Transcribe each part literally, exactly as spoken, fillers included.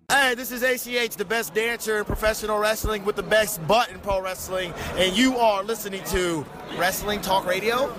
Hey, this is A C H, the best dancer in professional wrestling with the best butt in pro wrestling, and you are listening to Wrestling Talk Radio.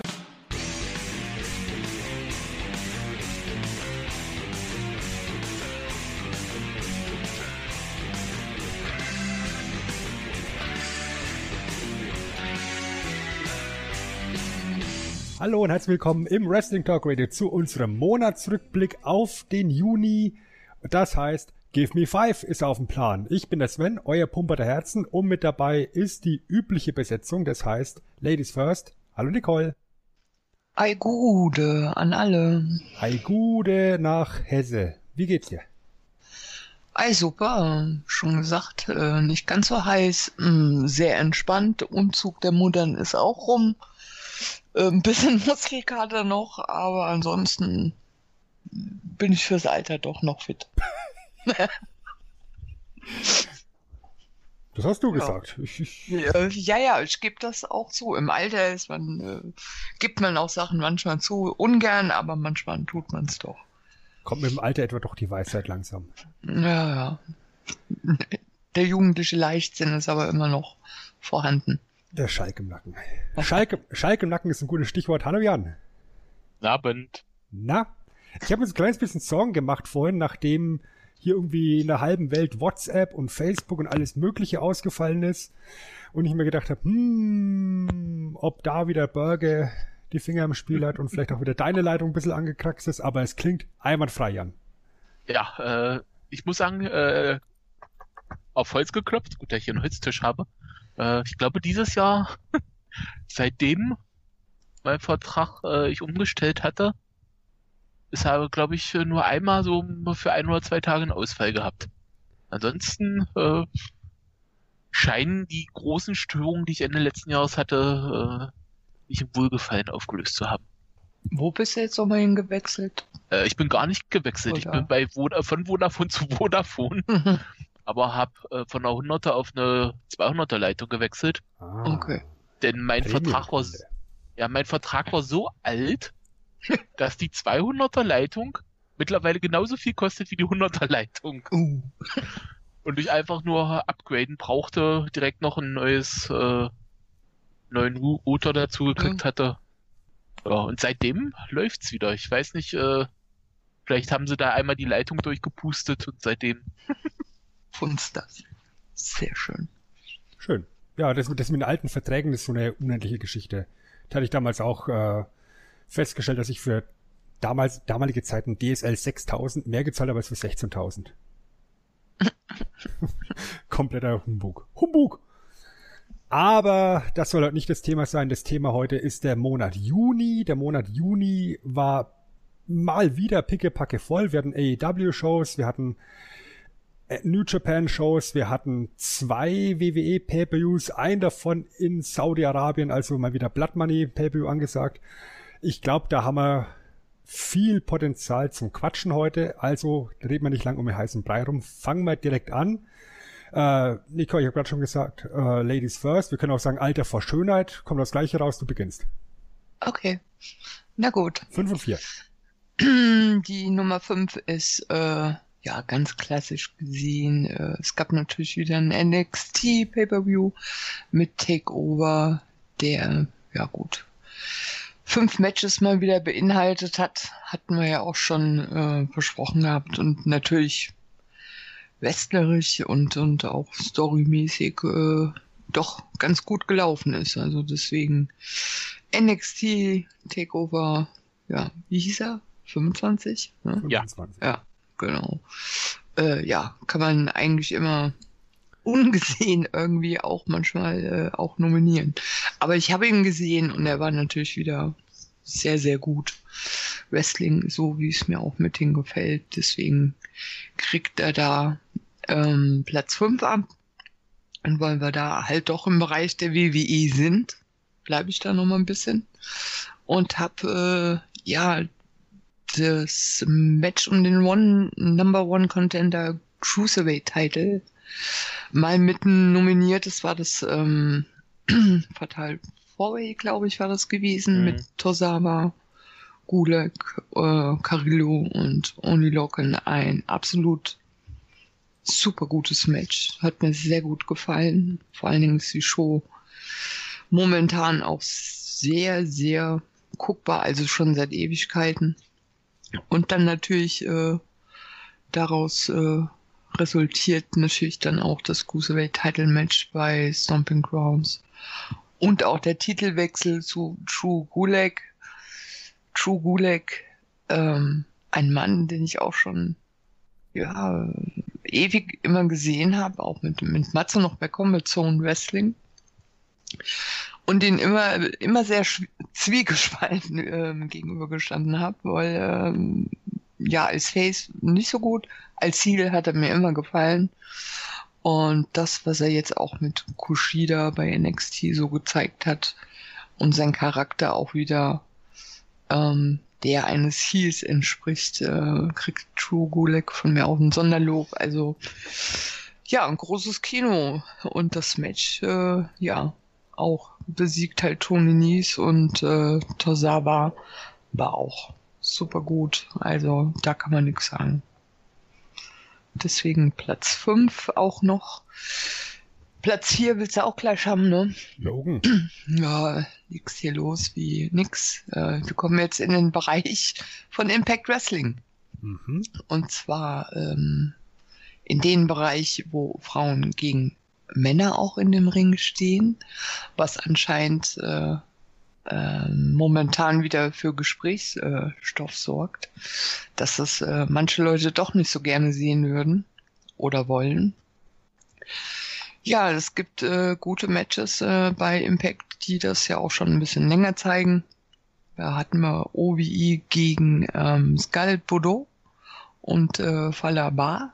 Hallo und herzlich willkommen im Wrestling Talk Radio zu unserem Monatsrückblick auf den Juni. Das heißt, Give Me Five ist auf dem Plan. Ich bin der Sven, euer Pumper der Herzen, und mit dabei ist die übliche Besetzung, das heißt Ladies First. Hallo Nicole. Ei Gude an alle. Ei Gude nach Hesse. Wie geht's dir? Ei super, schon gesagt, äh, nicht ganz so heiß, mh, sehr entspannt. Umzug der Muttern ist auch rum. Äh, ein bisschen Muskelkater noch, aber ansonsten bin ich fürs Alter doch noch fit. Das hast du gesagt. Ja, ich, ich... ja, ja, ich gebe das auch zu. Im Alter ist man, äh, gibt man auch Sachen manchmal zu, ungern, aber manchmal tut man es doch. Kommt mit dem Alter etwa doch die Weisheit langsam. Ja, ja. Der jugendliche Leichtsinn ist aber immer noch vorhanden. Der Schalk im Nacken. Schalk, Schalk im Nacken ist ein gutes Stichwort. Hallo Jan. Guten Abend. Na? Ich habe mir so ein kleines bisschen Sorgen gemacht vorhin, nachdem hier irgendwie in der halben Welt WhatsApp und Facebook und alles Mögliche ausgefallen ist. Und ich mir gedacht habe, hm, ob da wieder Berge die Finger im Spiel hat und vielleicht auch wieder deine Leitung ein bisschen angekraxt ist. Aber es klingt einwandfrei, Jan. Ja, äh, ich muss sagen, äh, auf Holz geklopft. Gut, dass ich hier einen Holztisch habe. Äh, ich glaube, dieses Jahr, seitdem mein Vertrag äh, ich umgestellt hatte, es habe, glaube ich, nur einmal so für ein oder zwei Tage einen Ausfall gehabt. Ansonsten äh, scheinen die großen Störungen, die ich Ende letzten Jahres hatte, äh, mich im Wohlgefallen aufgelöst zu haben. Wo bist du jetzt nochmal hingewechselt? Äh, ich bin gar nicht gewechselt. Oder? Ich bin bei Voda- von Vodafone zu Vodafone, aber habe äh, von einer hunderter auf eine zweihunderter Leitung gewechselt. Ah, okay. Denn mein Vertrag war, ja, mein Vertrag war so alt, dass die zweihunderter Leitung mittlerweile genauso viel kostet wie die hunderter Leitung. Uh. Und ich einfach nur upgraden brauchte, direkt noch ein neues, äh, neuen Router dazu gekriegt mhm. hatte. Ja, und seitdem läuft's wieder. Ich weiß nicht, äh, vielleicht haben sie da einmal die Leitung durchgepustet und seitdem funzt das. Sehr schön. Schön. Ja, das, das mit den alten Verträgen ist so eine unendliche Geschichte. Da hatte ich damals auch äh, festgestellt, dass ich für damals damalige Zeiten D S L sechstausend mehr gezahlt habe als für sechzehntausend. Kompletter Humbug. Humbug! Aber das soll heute nicht das Thema sein. Das Thema heute ist der Monat Juni. Der Monat Juni war mal wieder pickepacke voll. Wir hatten A E W-Shows, wir hatten New Japan-Shows, wir hatten zwei W W E-Pay-Per-Views, ein davon in Saudi-Arabien, also mal wieder Blood Money Pay-Per-View angesagt. Ich glaube, da haben wir viel Potenzial zum Quatschen heute. Also reden wir nicht lang um den heißen Brei rum. Fangen wir direkt an. Äh, Nico, ich habe gerade schon gesagt, äh, Ladies first. Wir können auch sagen, Alter vor Schönheit. Kommt das Gleiche raus, du beginnst. Okay, na gut. Fünf und vier. Die Nummer fünf ist, äh, ja, ganz klassisch gesehen. Äh, es gab natürlich wieder ein N X T Pay-Per-View mit Takeover, der, ja gut, fünf Matches mal wieder beinhaltet hat. Hatten wir ja auch schon äh, besprochen gehabt und natürlich wrestlerisch und, und auch storymäßig äh, doch ganz gut gelaufen ist. Also deswegen N X T Takeover, ja, wie hieß er? fünfundzwanzig? Ne? fünfundzwanzig. Ja, genau. Äh, ja, kann man eigentlich immer ungesehen irgendwie auch manchmal äh, auch nominieren. Aber ich habe ihn gesehen und er war natürlich wieder sehr, sehr gut. Wrestling, so wie es mir auch mit ihm gefällt. Deswegen kriegt er da ähm, Platz fünf ab. Und weil wir da halt doch im Bereich der W W E sind, bleibe ich da noch mal ein bisschen. Und habe, äh, ja, das Match um den One Number One Contender Cruiserweight Title mal mitten nominiert. Das war das ähm, Fatal Four-Way, glaube ich, war das gewesen, mhm. mit Tozawa, Gulak, äh, Carrillo und Only Loken. Ein absolut super gutes Match. Hat mir sehr gut gefallen. Vor allen Dingen ist die Show momentan auch sehr, sehr guckbar, also schon seit Ewigkeiten. Und dann natürlich äh, daraus äh, resultiert natürlich dann auch das Cruiserweight Title Match bei Stomping Grounds. Und auch der Titelwechsel zu Drew Gulak. Drew Gulak, ähm, ein Mann, den ich auch schon ja ewig immer gesehen habe, auch mit, mit Matze noch bei Combat Zone Wrestling. Und den immer, immer sehr zwiegespalten ähm, gegenübergestanden habe, weil ähm, ja, als Face nicht so gut, als Heel hat er mir immer gefallen. Und das, was er jetzt auch mit Kushida bei N X T so gezeigt hat und sein Charakter auch wieder ähm, der eines Heels entspricht, äh, kriegt Drew Gulak von mir auch ein Sonderlob. Also ja, ein großes Kino. Und das Match, äh, ja, auch besiegt halt Tony Nese und äh, Tozawa war auch super gut. Also da kann man nichts sagen. Deswegen Platz fünf auch noch. Platz vier willst du auch gleich haben, ne? Logan. Ja, nix hier los wie nix. Äh, wir kommen jetzt in den Bereich von Impact Wrestling. Mhm. Und zwar ähm, in den Bereich, wo Frauen gegen Männer auch in dem Ring stehen, was anscheinend äh, äh, momentan wieder für Gesprächsstoff sorgt, dass das äh, manche Leute doch nicht so gerne sehen würden oder wollen. Ja, es gibt äh, gute Matches äh, bei Impact, die das ja auch schon ein bisschen länger zeigen. Da hatten wir O V E gegen ähm, Scarlett Bordeaux und äh, Falaba,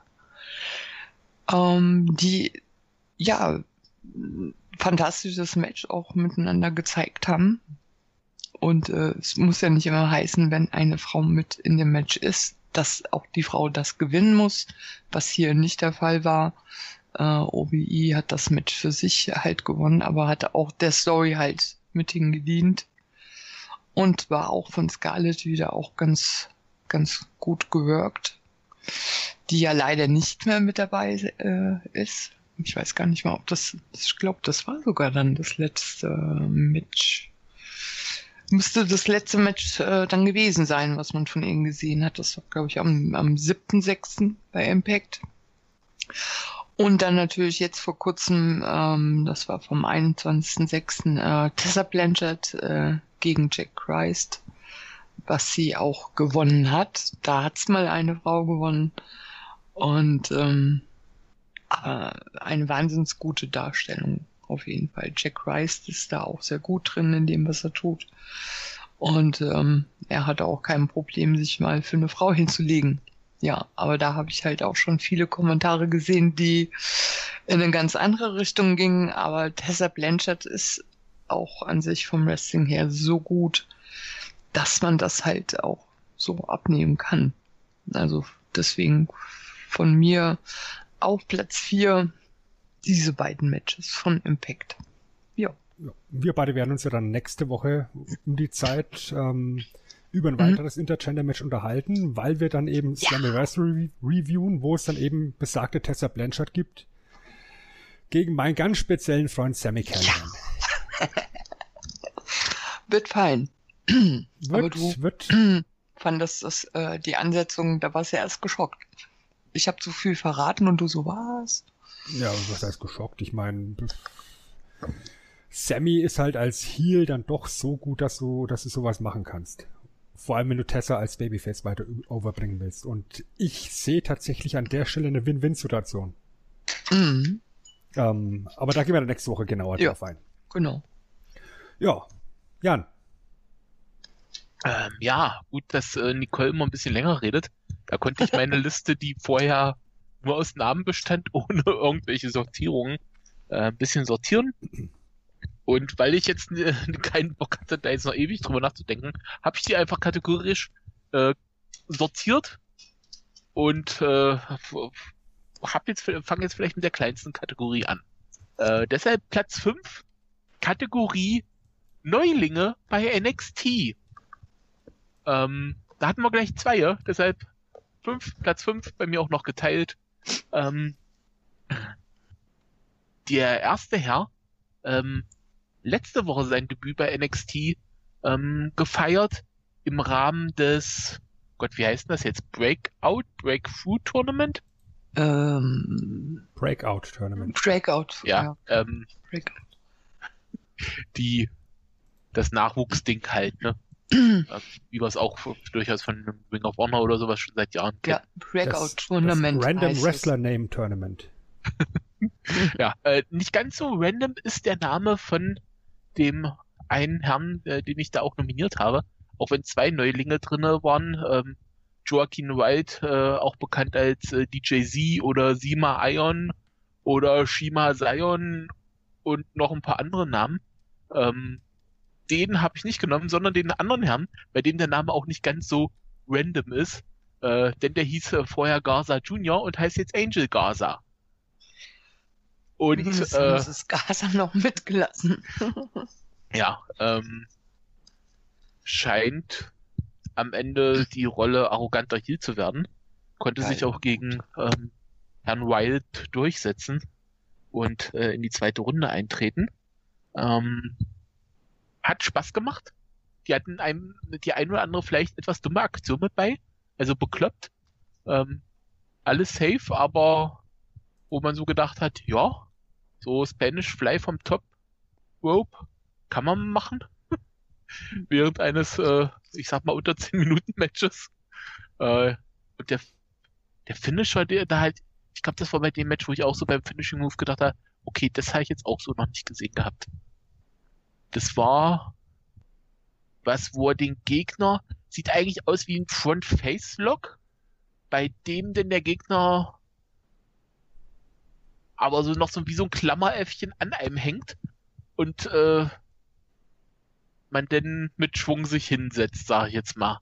ähm, die ja, fantastisches Match auch miteinander gezeigt haben. Und äh, es muss ja nicht immer heißen, wenn eine Frau mit in dem Match ist, dass auch die Frau das gewinnen muss, was hier nicht der Fall war. Äh, O B I hat das Match für sich halt gewonnen, aber hat auch der Story halt mit hingedient. Und war auch von Scarlett wieder auch ganz, ganz gut gewirkt. Die ja leider nicht mehr mit dabei äh, ist. Ich weiß gar nicht mal, ob das, ich glaube, das war sogar dann das letzte Match. Müsste das letzte Match äh, dann gewesen sein, was man von ihnen gesehen hat. Das war, glaube ich, am, am siebten sechsten bei Impact. Und dann natürlich jetzt vor kurzem, ähm, das war vom einundzwanzigsten sechsten Äh, Tessa Blanchard äh, gegen Jack Christ, was sie auch gewonnen hat. Da hat's mal eine Frau gewonnen. Und ähm, aber eine wahnsinnig gute Darstellung auf jeden Fall. Jack Christ ist da auch sehr gut drin in dem, was er tut. Und ähm, er hatte auch kein Problem, sich mal für eine Frau hinzulegen. Ja, aber da habe ich halt auch schon viele Kommentare gesehen, die in eine ganz andere Richtung gingen. Aber Tessa Blanchard ist auch an sich vom Wrestling her so gut, dass man das halt auch so abnehmen kann. Also deswegen von mir auf Platz vier diese beiden Matches von Impact. Ja. Ja, wir beide werden uns ja dann nächste Woche um die Zeit ähm, über ein Mhm. weiteres Intergender-Match unterhalten, weil wir dann eben Slammiversary reviewen, wo es dann eben besagte Tessa Blanchard gibt, gegen meinen ganz speziellen Freund Sammy Callahan. Wird fein. Aber Wird, du wird, fandest das, äh, die Ansetzung, da warst du ja erst geschockt. Ich habe zu viel verraten und du so, was? ja, was heißt geschockt? Ich meine, Sammy ist halt als Heel dann doch so gut, dass du, dass du sowas machen kannst. Vor allem, wenn du Tessa als Babyface weiter overbringen willst. Und ich sehe tatsächlich an der Stelle eine Win-Win-Situation. Mhm, Ähm, aber da gehen wir dann nächste Woche genauer Ja. drauf ein. genau. Ja, Jan. Ähm, ja, gut, dass äh, Nicole immer ein bisschen länger redet. Da konnte ich meine Liste, die vorher nur aus Namen bestand, ohne irgendwelche Sortierungen, äh, ein bisschen sortieren. Und weil ich jetzt äh, keinen Bock hatte, da jetzt noch ewig drüber nachzudenken, habe ich die einfach kategorisch äh, sortiert und äh, hab jetzt fange jetzt vielleicht mit der kleinsten Kategorie an. Äh, deshalb Platz fünf, Kategorie Neulinge bei N X T. Ähm, da hatten wir gleich zwei, ja? Deshalb fünf, Platz fünf, bei mir auch noch geteilt. Ähm, der erste Herr ähm, letzte Woche sein Debüt bei N X T ähm, gefeiert im Rahmen des, Gott, wie heißt das jetzt? Breakout, Breakthrough Tournament? Ähm, Breakout Tournament. Breakout. Ja, Ja. ähm, Breakout. die, das Nachwuchsding halt, ne? Ähm, wie wir es auch durchaus von Ring of Honor oder sowas schon seit Jahren kennen. Ja, Breakout Das, Tournament. das Random heißt Wrestler Name Tournament. Ja, äh, nicht ganz so random ist der Name von dem einen Herrn, äh, den ich da auch nominiert habe, auch wenn zwei Neulinge drinne waren. Ähm, Joaquin Wild, äh, auch bekannt als äh, D J Z oder Sima Ion oder Shima Zion und noch ein paar andere Namen. Ähm, den habe ich nicht genommen, sondern den anderen Herrn, bei dem der Name auch nicht ganz so random ist, äh, denn der hieß äh, vorher Garza Junior und heißt jetzt Angel Garza. Und Wenigstens äh, haben sie das Gaza noch mitgelassen. ja, ähm, scheint am Ende die Rolle arroganter Heel zu werden, konnte Geil. sich auch gegen ähm, Herrn Wild durchsetzen und äh, in die zweite Runde eintreten. Ähm, hat Spaß gemacht. Die hatten einem die ein oder andere vielleicht etwas dumme Aktion mit bei, also bekloppt. Ähm, alles safe, aber wo man so gedacht hat, ja, so Spanish Fly vom Top Rope kann man machen. Während eines, äh, ich sag mal, unter zehn Minuten Matches. Äh, und der, der Finisher, der da halt, ich glaube, das war bei dem Match, wo ich auch so beim Finishing Move gedacht habe, okay, das habe ich jetzt auch so noch nicht gesehen gehabt. Das war was, wo er den Gegner, sieht eigentlich aus wie ein Front-Face-Lock, bei dem denn der Gegner aber so noch so wie so ein Klammeräffchen an einem hängt und äh, man denn mit Schwung sich hinsetzt, sag ich jetzt mal.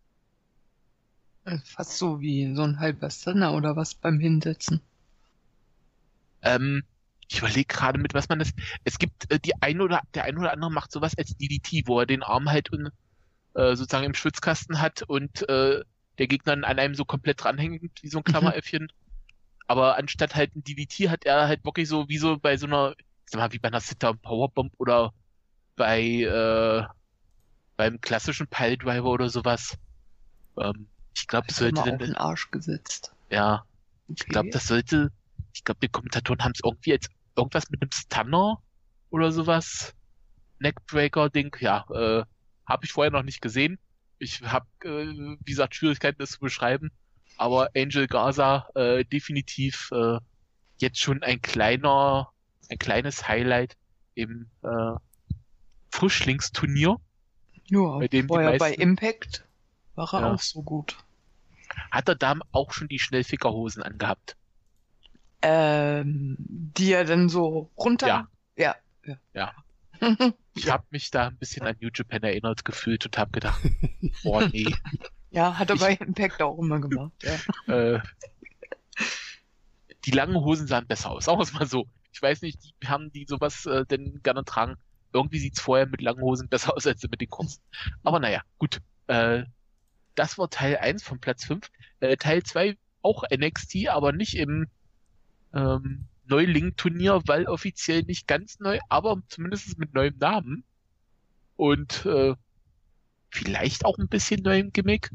Fast so wie so ein halber Stunner oder was beim Hinsetzen. Ähm, ich überlege gerade, mit was man das. Es gibt äh, die ein oder der ein oder andere macht sowas als D D T, wo er den Arm halt in, äh, sozusagen im Schwitzkasten hat und äh, der Gegner an einem so komplett dranhängt, wie so ein Klammeräffchen. Aber anstatt halt ein D D T hat er halt wirklich so wie so bei so einer, ich sag mal, wie bei einer Sit-Down Powerbomb oder bei äh, beim klassischen Piledriver oder sowas. Ähm, ich glaube, das Hat er sollte mal auf dann, den Arsch gesetzt. ja, Okay. ich glaube, das sollte, ich glaube, die Kommentatoren haben es irgendwie als irgendwas mit einem Stunner oder sowas, Neckbreaker-Ding, ja, äh, habe ich vorher noch nicht gesehen. Ich habe, äh, wie gesagt, Schwierigkeiten, das zu beschreiben. Aber Angel Garza äh, definitiv äh, jetzt schon ein kleiner, ein kleines Highlight im äh, Frischlingsturnier, Ja, bei dem die vorher bei meisten- Impact war er Ja. auch so gut. hat er da auch schon die Schnellfickerhosen angehabt. Ähm, die er dann so runter. Ja. Ja. Ja. Ja. Ich habe mich da ein bisschen an New Japan erinnert gefühlt und habe gedacht, boah, nee. Ja, hat er Ich- bei Impact auch immer gemacht. Ja. äh, die langen Hosen sahen besser aus, sagen wir es mal so. Ich weiß nicht, die Herren, die sowas äh, denn gerne tragen, irgendwie sieht's vorher mit langen Hosen besser aus als mit den kurzen. Aber naja, gut. Äh, das war Teil eins von Platz fünf. Äh, Teil zwei auch N X T, aber nicht im ähm, Neuling-Turnier, weil offiziell nicht ganz neu, aber zumindest mit neuem Namen. Und äh, vielleicht auch ein bisschen neuem Gimmick.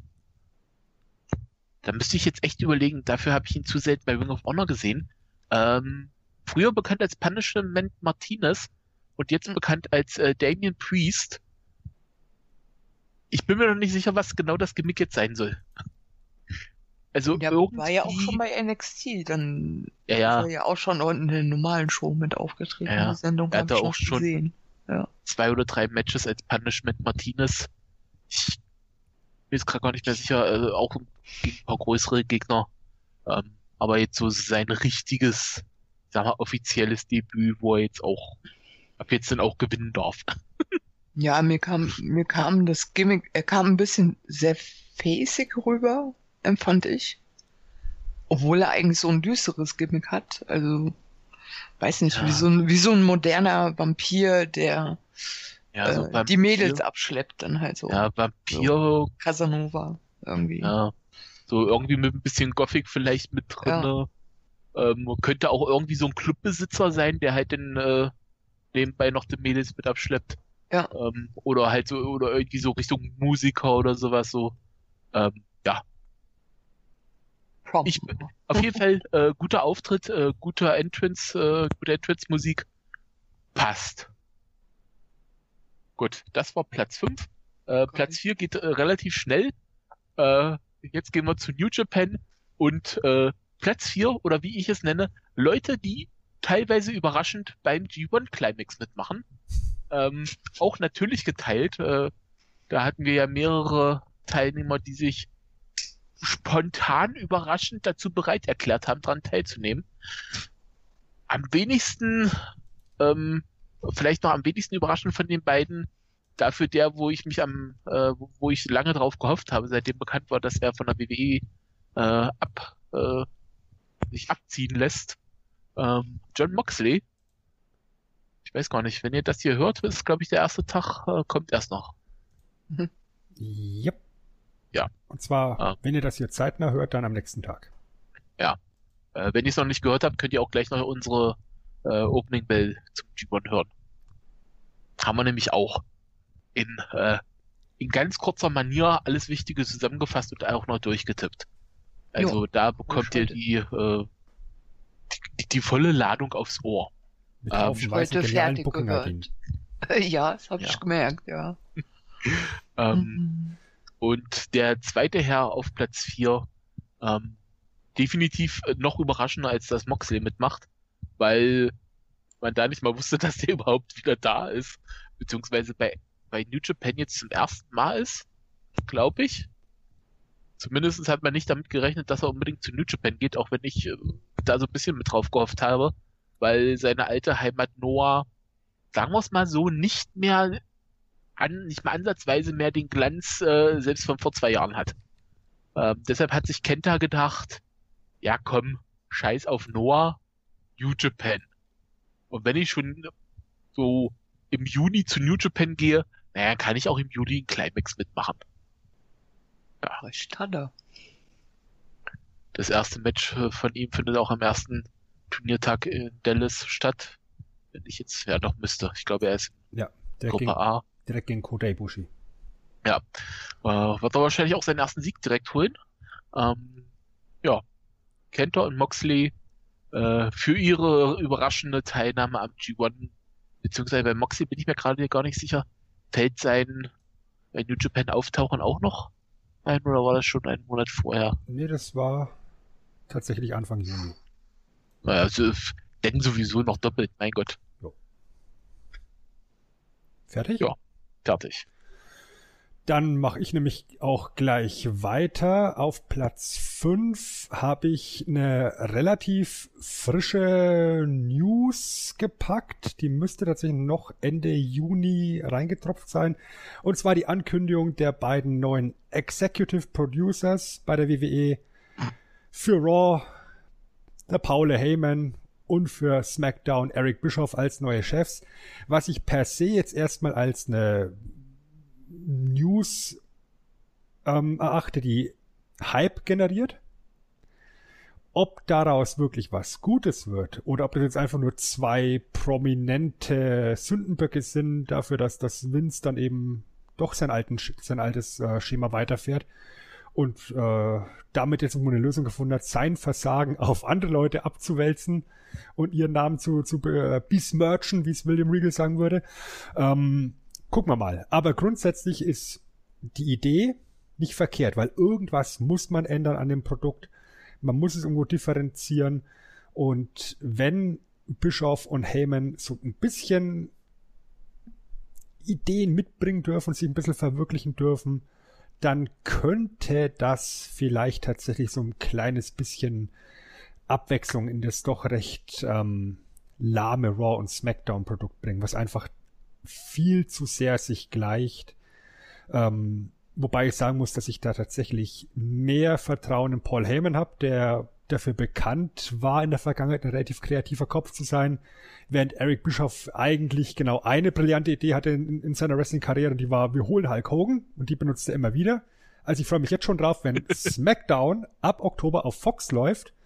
Da müsste ich jetzt echt überlegen, dafür habe ich ihn zu selten bei Ring of Honor gesehen. Ähm, früher bekannt als Punishment Martinez und jetzt Mhm. bekannt als äh, Damian Priest. Ich bin mir noch nicht sicher, was genau das Gimmick jetzt sein soll. Also Der irgendwie... war ja auch schon bei N X T, dann Ja, ist ja, er ja auch schon in der normalen Show mit aufgetreten. Ja, Die Sendung er habe hatte ich auch noch schon- gesehen. zwei oder drei Matches als Punishment Martinez. Ich bin jetzt gerade gar nicht mehr sicher, äh, auch gegen ein paar größere Gegner. Ähm, aber jetzt so sein richtiges, sag mal, offizielles Debüt, wo er jetzt auch, ab jetzt dann auch gewinnen darf. Ja, mir kam, mir kam das Gimmick, er kam ein bisschen sehr facig rüber, empfand ich. Obwohl er eigentlich so ein düsteres Gimmick hat. Also, weiß nicht, Ja. wie so ein, wie so ein moderner Vampir, der Ja, so äh, die Mädels abschleppt, dann halt so. Ja, Vampir, Casanova irgendwie. ja, so irgendwie mit ein bisschen Gothic vielleicht mit drin. Ähm, könnte auch irgendwie so ein Clubbesitzer sein, der halt dann äh, nebenbei noch die Mädels mit abschleppt. Ja. Ähm, oder halt so, oder irgendwie so Richtung Musiker oder sowas so. Ähm, ja. Prom. Ich, auf jeden Fall äh, guter Auftritt, äh, guter Entrance, äh, gute Entrance-Musik. Passt. Gut, das war Platz fünf. Äh, Platz vier geht äh, relativ schnell. Äh, jetzt gehen wir zu New Japan und äh, Platz vier, oder wie ich es nenne, Leute, die teilweise überraschend beim G eins Climax mitmachen. Ähm, auch natürlich geteilt. Äh, da hatten wir ja mehrere Teilnehmer, die sich spontan überraschend dazu bereit erklärt haben, daran teilzunehmen. Am wenigsten, ähm, vielleicht noch am wenigsten überraschend von den beiden, dafür der, wo ich mich am, äh, wo ich lange drauf gehofft habe, seitdem bekannt war, dass er von der W W E äh, ab, äh, sich abziehen lässt. Ähm, John Moxley. Ich weiß gar nicht, wenn ihr das hier hört, ist, glaube ich, der erste Tag, äh, kommt erst noch. Yep. Ja. Und zwar, Ah. wenn ihr das hier zeitnah hört, dann am nächsten Tag. Äh, wenn ihr es noch nicht gehört habt, könnt ihr auch gleich noch unsere äh, Opening Bell zum G eins hören. Haben wir nämlich auch in, äh, in ganz kurzer Manier alles Wichtige zusammengefasst und auch noch durchgetippt. Also Jo, da bekommt ihr heute. die, äh, die, die volle Ladung aufs Ohr. Mit Ähm, haufenweise heute genialen fertig Booking-Ideen. Ja, das habe Ja. ich gemerkt, ja. Ähm, Mhm. Und der zweite Herr auf Platz vier, ähm, definitiv äh, noch überraschender, als das Moxley mitmacht, weil man da nicht mal wusste, dass der überhaupt wieder da ist, beziehungsweise bei, bei New Japan jetzt zum ersten Mal ist, glaube ich. Zumindest hat man nicht damit gerechnet, dass er unbedingt zu New Japan geht, auch wenn ich äh, da so ein bisschen mit drauf gehofft habe, weil seine alte Heimat Noah, sagen wir es mal so, nicht mehr an, nicht mal ansatzweise mehr den Glanz äh, selbst von vor zwei Jahren hat. Ähm, deshalb hat sich Kenta gedacht, ja komm, scheiß auf Noah, New Japan. Und wenn ich schon so im Juni zu New Japan gehe, naja, kann ich auch im Juli einen Climax mitmachen. Recht hat er. Das erste Match äh, von ihm findet auch am ersten Turniertag in Dallas statt. Wenn ich jetzt, ja doch müsste. Ich glaube, er ist Ja, in direkt Gruppe gegen, A. direkt gegen Kota Ibushi. Ja. Äh, wird er wahrscheinlich auch seinen ersten Sieg direkt holen. Ähm, ja. Kenta und Moxley äh, für ihre überraschende Teilnahme am G eins, beziehungsweise bei Moxley bin ich mir gerade gar nicht sicher, fällt sein bei New Japan Auftauchen auch noch ein, oder war das schon einen Monat vorher? Nee, das war tatsächlich Anfang Juni. Naja, also, f- denn sowieso noch doppelt, mein Gott. Fertig? Ja. Fertig. Dann mache ich nämlich auch gleich weiter. Auf Platz fünf habe ich eine relativ frische News gepackt. Die müsste tatsächlich noch Ende Juni reingetropft sein. Und zwar die Ankündigung der beiden neuen Executive Producers bei der W W E. Für Raw der Paul Heyman und für SmackDown Eric Bischoff als neue Chefs. Was ich per se jetzt erstmal als eine News ähm, erachte, die Hype generiert. Ob daraus wirklich was Gutes wird oder ob das jetzt einfach nur zwei prominente Sündenböcke sind dafür, dass das Vince dann eben doch sein, alten, sein altes äh, Schema weiterfährt und äh, damit jetzt irgendwo eine Lösung gefunden hat, sein Versagen auf andere Leute abzuwälzen und ihren Namen zu, zu äh, besmirchen, wie es William Regal sagen würde. Ähm, Gucken wir mal. Aber grundsätzlich ist die Idee nicht verkehrt, weil irgendwas muss man ändern an dem Produkt. Man muss es irgendwo differenzieren. Und wenn Bischoff und Heyman so ein bisschen Ideen mitbringen dürfen und sich ein bisschen verwirklichen dürfen, dann könnte das vielleicht tatsächlich so ein kleines bisschen Abwechslung in das doch recht ähm, lahme Raw- und Smackdown-Produkt bringen, was einfach viel zu sehr sich gleicht. Ähm, wobei ich sagen muss, dass ich da tatsächlich mehr Vertrauen in Paul Heyman habe, der dafür bekannt war, in der Vergangenheit ein relativ kreativer Kopf zu sein, während Eric Bischoff eigentlich genau eine brillante Idee hatte in, in seiner Wrestling-Karriere, und die war, wir holen Hulk Hogan, und die benutzt er immer wieder. Also ich freue mich jetzt schon drauf, wenn SmackDown ab Oktober auf Fox läuft,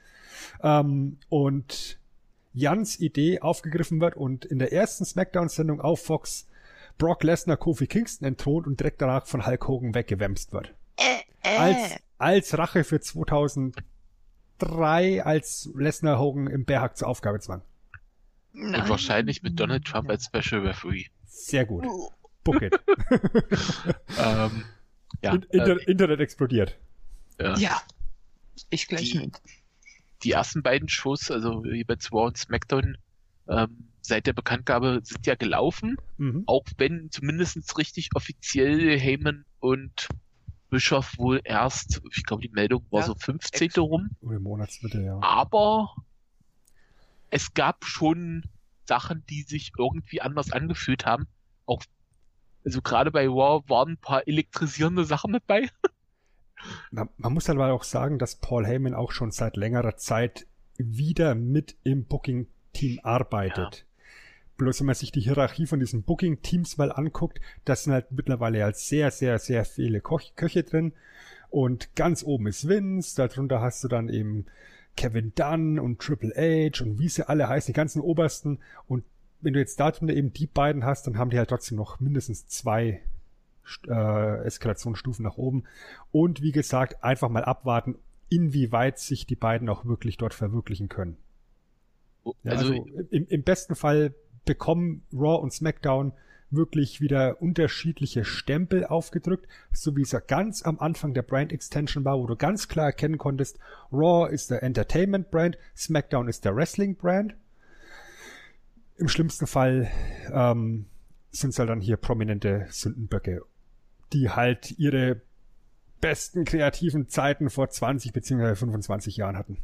Ähm, und Jans Idee aufgegriffen wird und in der ersten Smackdown-Sendung auf Fox Brock Lesnar Kofi Kingston entthront und direkt danach von Hulk Hogan weggewämst wird. Äh, äh. Als, als Rache für zweitausenddrei, als Lesnar Hogan im Bärhack zur Aufgabe zwang. Nein. Und wahrscheinlich mit Donald Trump als Special Referee. Sehr gut. Book it. ähm, ja, In, Inter, äh, Internet explodiert. ja. Ja, ich gleich Die- mit. Die ersten beiden Shows, also jeweils Raw und SmackDown, ähm, seit der Bekanntgabe sind ja gelaufen. Mhm. Auch wenn zumindest richtig offiziell Heyman und Bischof wohl erst, ich glaube die Meldung war Ja, so fünfzehnte rum, Oder Monatsmitte, ja. aber es gab schon Sachen, die sich irgendwie anders angefühlt haben. Auch, also gerade bei Raw waren ein paar elektrisierende Sachen mit bei. Man, man muss aber auch sagen, dass Paul Heyman auch schon seit längerer Zeit wieder mit im Booking-Team arbeitet. Bloß wenn man sich die Hierarchie von diesen Booking-Teams mal anguckt, das sind halt mittlerweile halt sehr, sehr, sehr viele Koch Köche drin. Und ganz oben ist Vince, darunter hast du dann eben Kevin Dunn und Triple H und wie sie alle heißen, die ganzen Obersten. Und wenn du jetzt darunter eben die beiden hast, dann haben die halt trotzdem noch mindestens zwei äh, Eskalationsstufen nach oben. Und wie gesagt, einfach mal abwarten, inwieweit sich die beiden auch wirklich dort verwirklichen können. Ja, also, also, im, im besten Fall bekommen Raw und SmackDown wirklich wieder unterschiedliche Stempel aufgedrückt, so wie es ja ganz am Anfang der Brand Extension war, wo du ganz klar erkennen konntest, Raw ist der Entertainment Brand, SmackDown ist der Wrestling Brand. Im schlimmsten Fall ähm, sind es halt dann hier prominente Sündenböcke, die halt ihre besten kreativen Zeiten vor zwanzig beziehungsweise fünfundzwanzig Jahren hatten.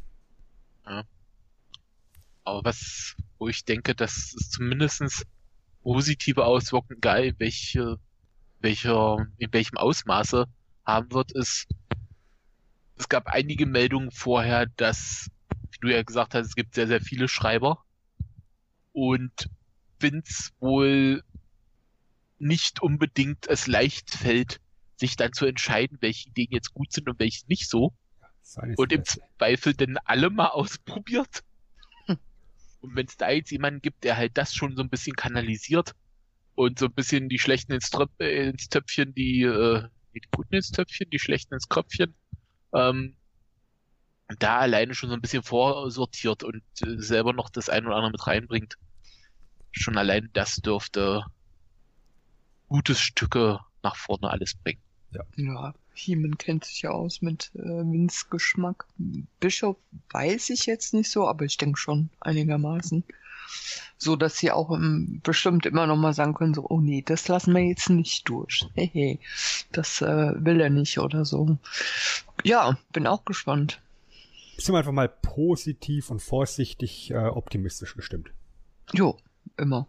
aber was, wo ich denke, dass es zumindest positive Auswirkungen, egal in welche, welcher, in welchem Ausmaße haben wird, ist, es gab einige Meldungen vorher, dass, wie du ja gesagt hast, es gibt sehr, sehr viele Schreiber und Vince wohl nicht unbedingt es leicht fällt, sich dann zu entscheiden, welche Ideen jetzt gut sind und welche nicht so. Seines Und im Beste. Zweifel denn alle mal ausprobiert. Und wenn es da jetzt jemanden gibt, der halt das schon so ein bisschen kanalisiert und so ein bisschen die Schlechten ins, Tröp äh, ins Töpfchen, die, äh, die Guten ins Töpfchen, die Schlechten ins Köpfchen, ähm, da alleine schon so ein bisschen vorsortiert und äh, selber noch das ein oder andere mit reinbringt, schon allein das dürfte gutes Stücke nach vorne alles bringen. Ja, Heyman kennt sich ja aus mit äh, Vince Geschmack. Bischof weiß ich jetzt nicht so, aber ich denke schon einigermaßen. So, dass sie auch ähm, bestimmt immer noch mal sagen können, so, oh nee, das lassen wir jetzt nicht durch. Hey, hey, das äh, will er nicht oder so. Ja, bin auch gespannt. Sind wir einfach mal positiv und vorsichtig äh, optimistisch gestimmt. Jo, immer.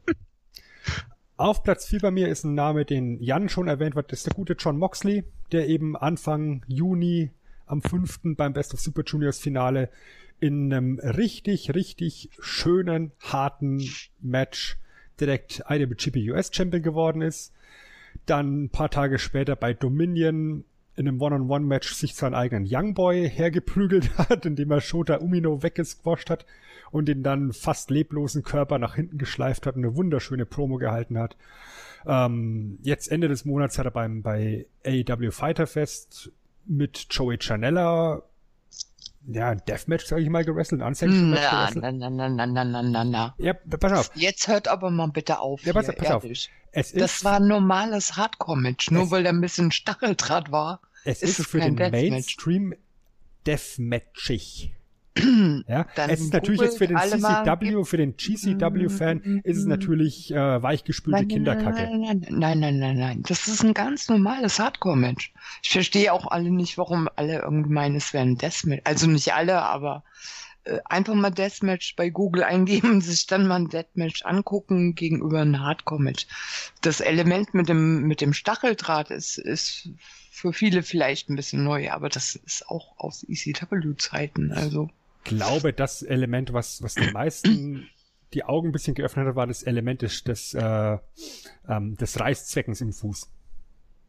Auf Platz vier bei mir ist ein Name, den Jan schon erwähnt wird, das ist der gute John Moxley, der eben Anfang Juni am fünften beim Best of Super Juniors Finale in einem richtig, richtig schönen, harten Match direkt I W G P U S Champion geworden ist. Dann ein paar Tage später bei Dominion in einem One-on-One-Match sich seinen eigenen Youngboy hergeprügelt hat, indem er Shota Umino weggesquasht hat und den dann fast leblosen Körper nach hinten geschleift hat und eine wunderschöne Promo gehalten hat. Ähm, jetzt Ende des Monats hat er beim bei A E W Fighter Fest mit Joey Janela ja, ein Deathmatch, sag ich mal, gewrestelt, ein Unsanctioned Match Na, gewrestelt. na, na, na, na, na, na, na. Ja, pass auf. Jetzt hört aber mal bitte auf. Ja, pass hier, auf, pass auf. ehrlich. Es ist, Das war ein normales Hardcore-Match, nur Es- weil da ein bisschen Stacheldraht war. es ist ist für kein den Deathmatch. Mainstream Deathmatchig. Ja, Dann es ist natürlich jetzt für den googelt alle C C W, mal, für den G C W-Fan ist es natürlich äh, weichgespülte Kinderkacke. Nein, nein, nein, nein, nein, nein. Das ist ein ganz normales Hardcore-Match. Ich verstehe auch alle nicht, warum alle irgendwie meinen, es wäre ein Deathmatch. Also nicht alle, aber äh, einfach mal Deathmatch bei Google eingeben, sich dann mal ein Deathmatch angucken gegenüber einem Hardcore-Match. Das Element mit dem, mit dem Stacheldraht ist, ist für viele vielleicht ein bisschen neu, aber das ist auch aus E C W-Zeiten, also. Glaube, das Element, was, was den meisten die Augen ein bisschen geöffnet hat, war das Element des, des, äh, ähm, des Reißzweckens im Fuß.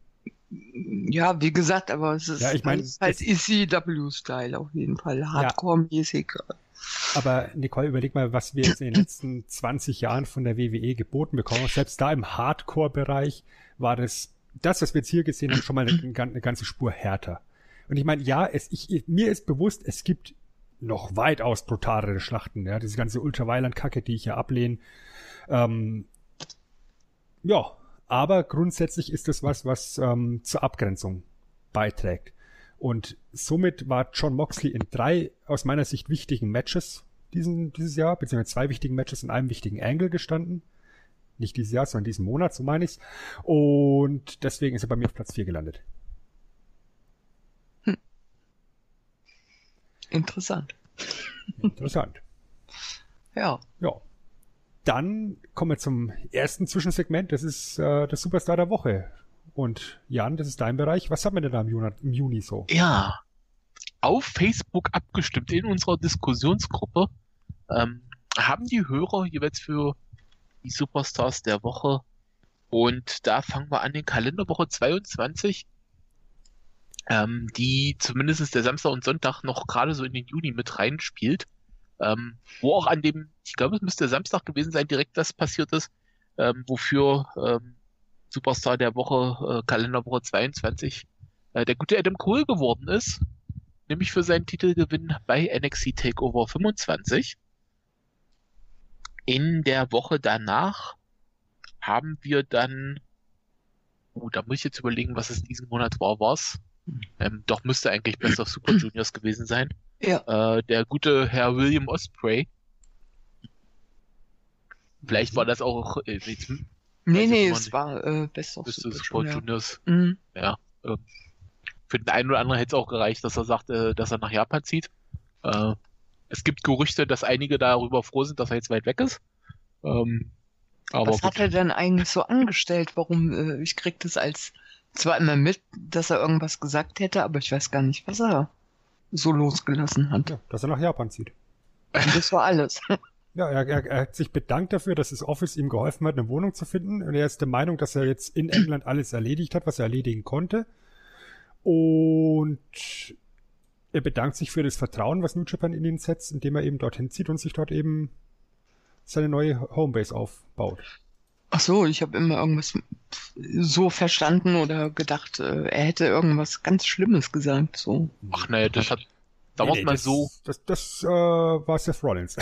Ja, wie gesagt, aber es ist, Ja, ich mein, es ist halt E C W-Style auf jeden Fall, Hardcore-mäßig. Aber Nicole, überleg mal, was wir jetzt in den letzten zwanzig Jahren von der W W E geboten bekommen. Selbst da im Hardcore-Bereich war das, das, was wir jetzt hier gesehen haben, schon mal eine, eine ganze Spur härter. Und ich meine, ja, es, ich, mir ist bewusst, es gibt noch weitaus brutalere Schlachten, ja, diese ganze Ultraviolet-Kacke, die ich ja ablehne. Ähm, ja, aber grundsätzlich ist das was, was ähm, zur Abgrenzung beiträgt. Und somit war Jon Moxley in drei aus meiner Sicht wichtigen Matches diesen, dieses Jahr, beziehungsweise zwei wichtigen Matches in einem wichtigen Angle gestanden. Nicht dieses Jahr, sondern diesen Monat, so meine ich's. Und deswegen ist er bei mir auf Platz vier gelandet. Hm. Interessant. Interessant. Ja. Ja. Dann kommen wir zum ersten Zwischensegment. Das ist äh, das Superstar der Woche. Und Jan, das ist dein Bereich. Was haben wir denn da im Juni, im Juni so? Ja, auf Facebook abgestimmt in unserer Diskussionsgruppe ähm, haben die Hörer jeweils für die Superstars der Woche. Und da fangen wir an in Kalenderwoche zweiundzwanzig, ähm, die zumindest der Samstag und Sonntag noch gerade so in den Juni mit reinspielt. Ähm, wo auch an dem, ich glaube, es müsste Samstag gewesen sein, direkt das passiert ist, ähm, wofür ähm, Superstar der Woche, äh, Kalenderwoche zweiundzwanzig, äh, der gute Adam Cole geworden ist, nämlich für seinen Titelgewinn bei N X T TakeOver fünfundzwanzig. In der Woche danach haben wir dann, oh, da muss ich jetzt überlegen, was es diesen Monat war, war's. Ähm, doch müsste eigentlich Best of Super Juniors gewesen sein. Ja. Äh, der gute Herr William Ospreay. Vielleicht war das auch, äh, jetzt, Nee, nee, man es war äh, Best of Best Super of Super Junior. Juniors. Mhm. Ja, äh, für den einen oder anderen hätte es auch gereicht, dass er sagt, äh, dass er nach Japan zieht. Äh, es gibt Gerüchte, dass einige darüber froh sind, dass er jetzt weit weg ist. Ähm, aber Was hat gut. er denn eigentlich so angestellt? Warum? Äh, ich krieg das als zwar immer mit, dass er irgendwas gesagt hätte, aber ich weiß gar nicht, was er so losgelassen hat. Ja, dass er nach Japan zieht. Und das war alles. Ja, er, er, er hat sich bedankt dafür, dass das Office ihm geholfen hat, eine Wohnung zu finden. Und er ist der Meinung, dass er jetzt in England alles erledigt hat, was er erledigen konnte. Und er bedankt sich für das Vertrauen, was New Japan in ihn setzt, indem er eben dorthin zieht und sich dort eben seine neue Homebase aufbaut. Ach so, ich habe immer irgendwas so verstanden oder gedacht, äh, er hätte irgendwas ganz Schlimmes gesagt. So. Ach naja, das hat damals Nee, nee, mal das, so, Das, das äh, war Seth Rollins.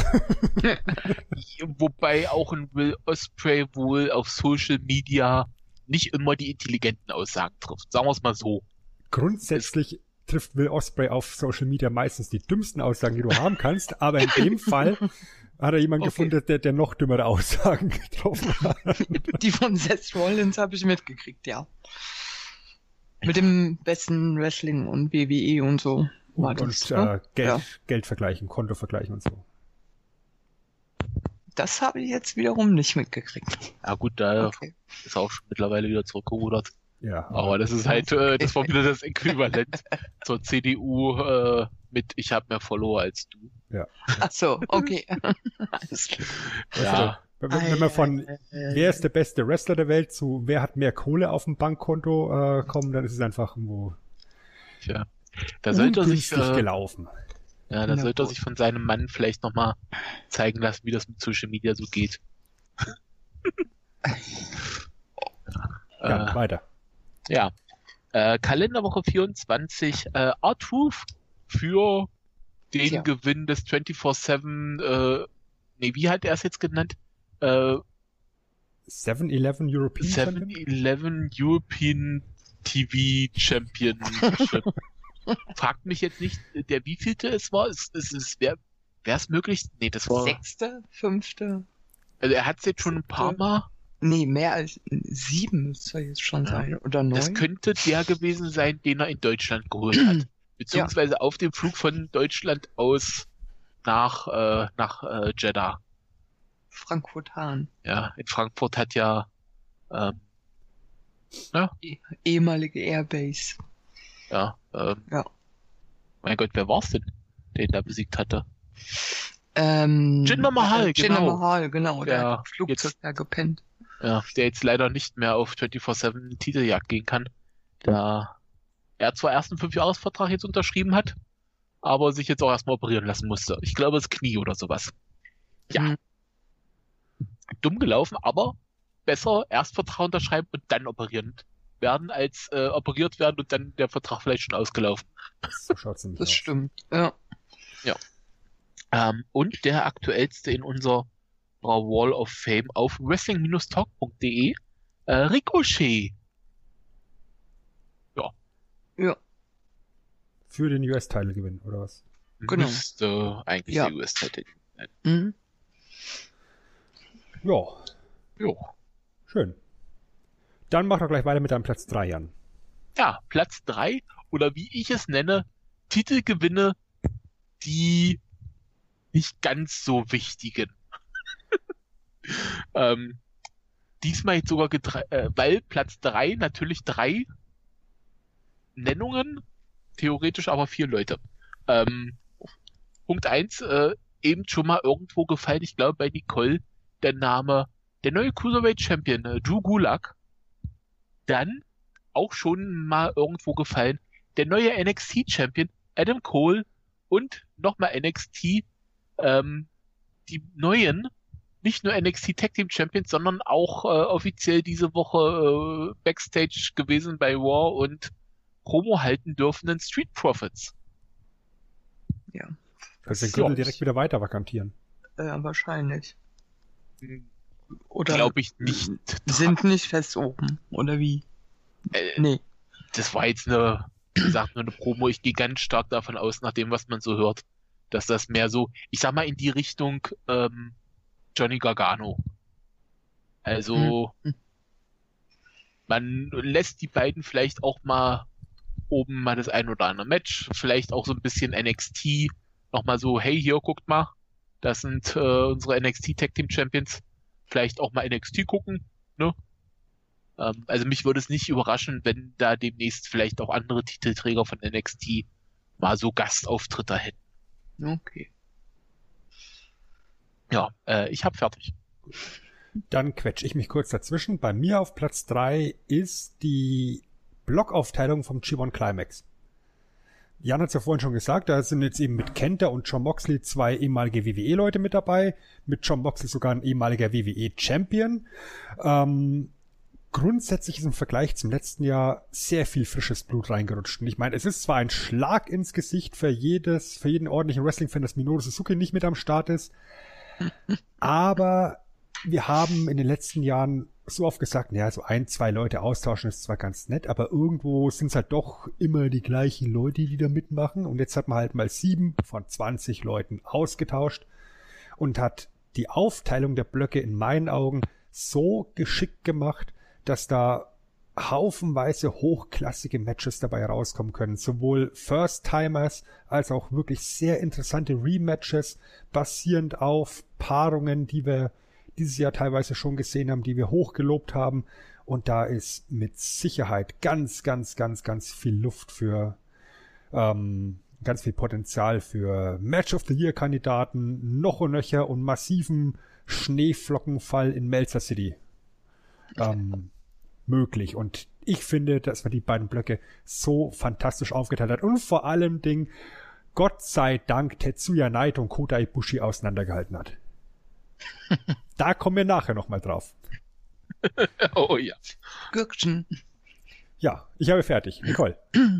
wobei auch ein Will Ospreay wohl auf Social Media nicht immer die intelligenten Aussagen trifft. Sagen wir es mal so. Grundsätzlich trifft Will Ospreay auf Social Media meistens die dümmsten Aussagen, die du haben kannst, aber in dem Fall hat er jemanden Okay. gefunden, der, der noch dümmere Aussagen getroffen hat. Die von Seth Rollins habe ich mitgekriegt, ja. Mit dem besten Wrestling und W W E und so war Und, das. und ne? äh, Geld, Ja. Geld vergleichen, Konto vergleichen und so. Das habe ich jetzt wiederum nicht mitgekriegt. Ja gut, da Okay. ist er auch schon mittlerweile wieder zurückgerudert. Ja, Aber das ist halt, äh, das war wieder das Äquivalent zur C D U äh, mit ich habe mehr Follower als du. Ach so, okay. Alles klar. Ja, wenn, wenn wir von Äh, wer ist der beste Wrestler der Welt zu wer hat mehr Kohle auf dem Bankkonto äh, kommen, dann ist es einfach irgendwo tja. Da sollte er sich, ungünstig äh, gelaufen. ja, da Na sollte er gut. sich von seinem Mann vielleicht nochmal zeigen lassen, wie das mit Social Media so geht. Ja, äh, weiter. Ja. Äh, Kalenderwoche vierundzwanzig, äh, R-Truth für den Tja. Gewinn des vierundzwanzig sieben, äh, nee, wie hat er es jetzt genannt? Äh, seven eleven European seven Champion? eleven European T V Championship. Fragt mich jetzt nicht, der wievielte es war. Es, es, es wäre es möglich? Nee, das war. Sechste, fünfte, Also er hat es jetzt schon ein paar Siebte. Mal. nee, mehr als sieben müsste es jetzt schon Ja. sein. Oder Das neun. könnte der gewesen sein, den er in Deutschland geholt hat. Beziehungsweise auf dem Flug von Deutschland aus nach, äh, nach äh, Jeddah. Frankfurt Hahn. Ja, in Frankfurt hat ja ähm, Eh- ehemalige Airbase. ja, ähm, Ja. mein Gott, wer war's denn, den da besiegt hatte? Ähm, Jinder Mahal, äh, Jinder genau. Mahal, genau. Der Ja, hat im Flugzeug jetzt- da gepennt. Ja, der jetzt leider nicht mehr auf vierundzwanzig sieben Titeljagd gehen kann. da er zwar erst einen Fünfjahresvertrag jetzt unterschrieben hat, aber sich jetzt auch erstmal operieren lassen musste. Ich glaube, das Knie oder sowas. Ja. Mhm. Dumm gelaufen, aber besser erst Vertrag unterschreiben und dann operieren werden, als äh, operiert werden und dann der Vertrag vielleicht schon ausgelaufen. So schaut's nämlich Das aus. stimmt, ja. Ähm, und der aktuellste in unserer Wall of Fame auf wrestling Talk punkt de, äh, Ricochet. Ja, Für den U S-Title gewinnen, oder was? Genau. Müsste eigentlich Ja. der U S-Titel sein. mhm. Ja, Jo. schön. Dann mach doch gleich weiter mit deinem Platz drei, Jan. Ja, Platz drei oder wie ich es nenne, Titelgewinne, die nicht ganz so wichtigen. ähm, diesmal jetzt sogar, getre- äh, weil Platz drei natürlich drei Nennungen, theoretisch aber vier Leute. Ähm, Punkt eins, äh, eben schon mal irgendwo gefallen, ich glaube bei Nicole, der Name, der neue Cruiserweight Champion, äh, Drew Gulak. Dann auch schon mal irgendwo gefallen, der neue N X T Champion, Adam Cole, und nochmal N X T, ähm, die neuen, nicht nur N X T Tag Team Champions, sondern auch äh, offiziell diese Woche äh, Backstage gewesen bei Raw und Promo halten dürfenden Street Profits. Ja, Kannst den So. Gürtel direkt wieder weiter vakantieren. äh, wahrscheinlich. Oder Glaube ich nicht. sind nicht fest oben, oder wie? Äh, Nee. Das war jetzt eine, wie gesagt, nur eine Promo. Ich gehe ganz stark davon aus, nach dem, was man so hört, dass das mehr so, ich sag mal, in die Richtung ähm, Johnny Gargano. Also, Hm. man lässt die beiden vielleicht auch mal oben mal das ein oder andere Match, vielleicht auch so ein bisschen N X T, nochmal so, hey, hier, guckt mal, das sind äh, unsere N X T Tag Team Champions, vielleicht auch mal N X T gucken, ne? Ähm, also mich würde es nicht überraschen, wenn da demnächst vielleicht auch andere Titelträger von N X T mal so Gastauftritte hätten. Okay. Ja, äh, ich hab fertig. Dann quetsch ich mich kurz dazwischen. Bei mir auf Platz drei ist die Blockaufteilung vom G eins Climax. Jan hat es ja vorhin schon gesagt, da sind jetzt eben mit Kenta und Jon Moxley zwei ehemalige W W E-Leute mit dabei, mit Jon Moxley sogar ein ehemaliger W W E-Champion. Ähm, grundsätzlich ist im Vergleich zum letzten Jahr sehr viel frisches Blut reingerutscht. Und ich meine, es ist zwar ein Schlag ins Gesicht für jedes, für jeden ordentlichen Wrestling-Fan, dass Minoru Suzuki nicht mit am Start ist, aber wir haben in den letzten Jahren so oft gesagt, ja, so ein, zwei Leute austauschen ist zwar ganz nett, aber irgendwo sind es halt doch immer die gleichen Leute, die da mitmachen. Und jetzt hat man halt mal sieben von zwanzig Leuten ausgetauscht und hat die Aufteilung der Blöcke in meinen Augen so geschickt gemacht, dass da haufenweise hochklassige Matches dabei rauskommen können. Sowohl First-Timers als auch wirklich sehr interessante Rematches, basierend auf Paarungen, die wir dieses Jahr teilweise schon gesehen haben, die wir hochgelobt haben. Und da ist mit Sicherheit ganz, ganz, ganz, ganz viel Luft für, ähm, ganz viel Potenzial für Match of the Year Kandidaten, noch und nöcher und massiven Schneeflockenfall in Melzer City ähm, möglich. Und ich finde, dass man die beiden Blöcke so fantastisch aufgeteilt hat und vor allem Ding, Gott sei Dank, Tetsuya Naito und Kota Ibushi auseinandergehalten hat. Da kommen wir nachher nochmal drauf. Oh ja. Gürkchen. Ja, ich habe fertig. Nicole.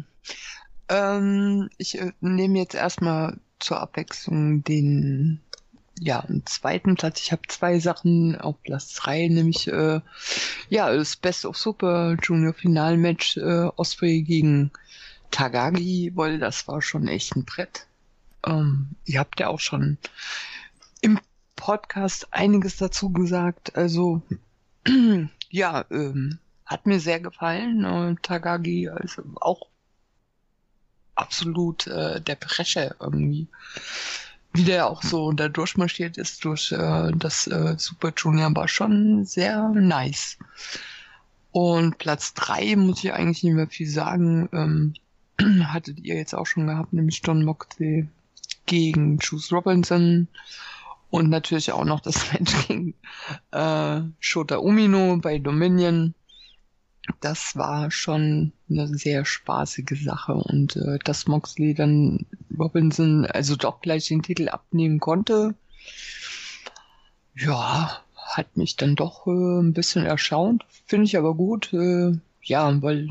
Ähm, ich äh, nehme jetzt erstmal zur Abwechslung den ja, einen zweiten Platz. Ich habe zwei Sachen auf Platz drei, nämlich äh, ja, das Best of Super Junior Finalmatch äh, Osprey gegen Tagagi, weil das war schon echt ein Brett. Ähm, ihr habt ja auch schon im Podcast einiges dazu gesagt. Also ja, ähm, hat mir sehr gefallen. Äh, Tagagi, also auch absolut äh, der Brecher irgendwie. Wie der auch so da durchmarschiert ist durch äh, das äh, Super Junior war schon sehr nice. Und Platz drei muss ich eigentlich nicht mehr viel sagen. Ähm, hattet ihr jetzt auch schon gehabt, nämlich Jon Moxley gegen Juice Robinson. Und natürlich auch noch das Match gegen äh, Shota Umino bei Dominion. das war schon eine sehr spaßige Sache. Und äh, dass Moxley dann Robinson also doch gleich den Titel abnehmen konnte, ja, hat mich dann doch äh, ein bisschen erstaunt. Finde ich aber gut, äh, ja, weil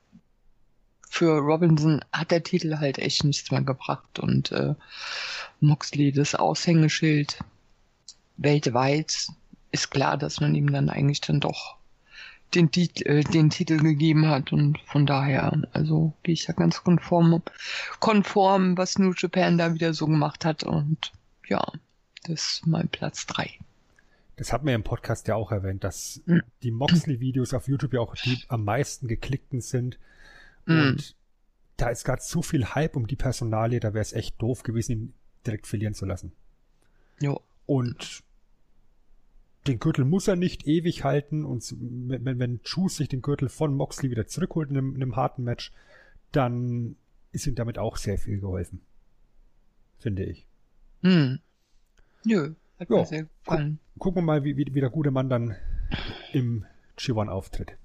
für Robinson hat der Titel halt echt nichts mehr gebracht. Und äh, Moxley, das Aushängeschild weltweit, ist klar, dass man ihm dann eigentlich dann doch den, Tit äh, den Titel gegeben hat. Und von daher, also gehe ich da ganz konform, konform, was New Japan da wieder so gemacht hat. Und ja, das ist mein Platz drei. Das hat man ja im Podcast ja auch erwähnt, dass mhm. die Moxley-Videos auf YouTube ja auch die am meisten geklickten sind. Und mhm. da ist gerade so viel Hype um die Personalie, da wäre es echt doof gewesen, ihn direkt verlieren zu lassen. Jo. Und den Gürtel muss er nicht ewig halten. Und wenn, wenn Juice sich den Gürtel von Moxley wieder zurückholt in einem, in einem harten Match, dann ist ihm damit auch sehr viel geholfen. Finde ich. Hm. Nö, hat jo. mir sehr gefallen. Gu gucken wir mal, wie, wie, wie der gute Mann dann im G eins auftritt.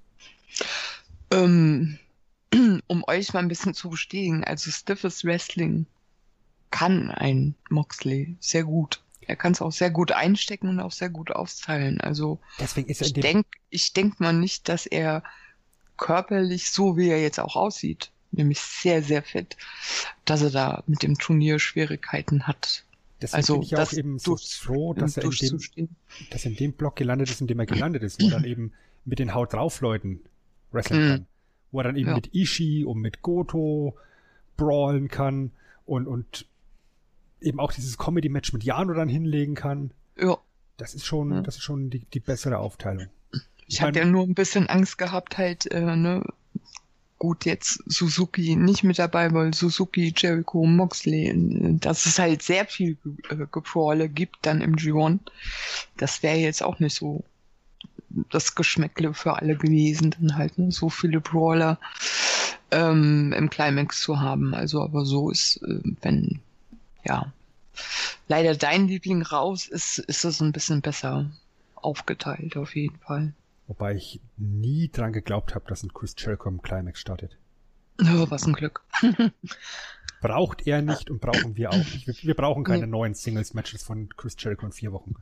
Ähm, um euch mal ein bisschen zu bestätigen, also Stiffest Wrestling kann ein Moxley sehr gut. Er kann es auch sehr gut einstecken und auch sehr gut austeilen. Also Deswegen ist er ich denke ich denk mal nicht, dass er körperlich, so wie er jetzt auch aussieht, nämlich sehr, sehr fit, dass er da mit dem Turnier Schwierigkeiten hat. Deswegen also, bin ich auch eben so froh, dass er, in dem, dass er in dem Block gelandet ist, in dem er gelandet ist, wo er dann eben mit den Haut drauf Leuten wrestlen kann. Wo er dann eben ja. mit Ishii und mit Goto brawlen kann und, und eben auch dieses Comedy-Match mit Yano dann hinlegen kann. Ja. Das ist schon, ja. das ist schon die, die bessere Aufteilung. Ich, ich hatte ja nur ein bisschen Angst gehabt, halt, äh, ne, gut, jetzt Suzuki nicht mit dabei, weil Suzuki, Jericho, Moxley, dass es halt sehr viel äh, Gebrawle gibt dann im G eins. Das wäre jetzt auch nicht so das Geschmäckle für alle gewesen, dann halt, ne, so viele Brawler ähm, im Climax zu haben. Also, aber so ist, äh, wenn ja, leider dein Liebling raus ist, ist es ein bisschen besser aufgeteilt, auf jeden Fall. Wobei ich nie dran geglaubt habe, dass ein Chris Jericho im Climax startet. Oh, was ein Glück. Braucht er nicht und brauchen wir auch nicht. Wir, wir brauchen keine nee. neuen Singles-Matches von Chris Jericho in vier Wochen.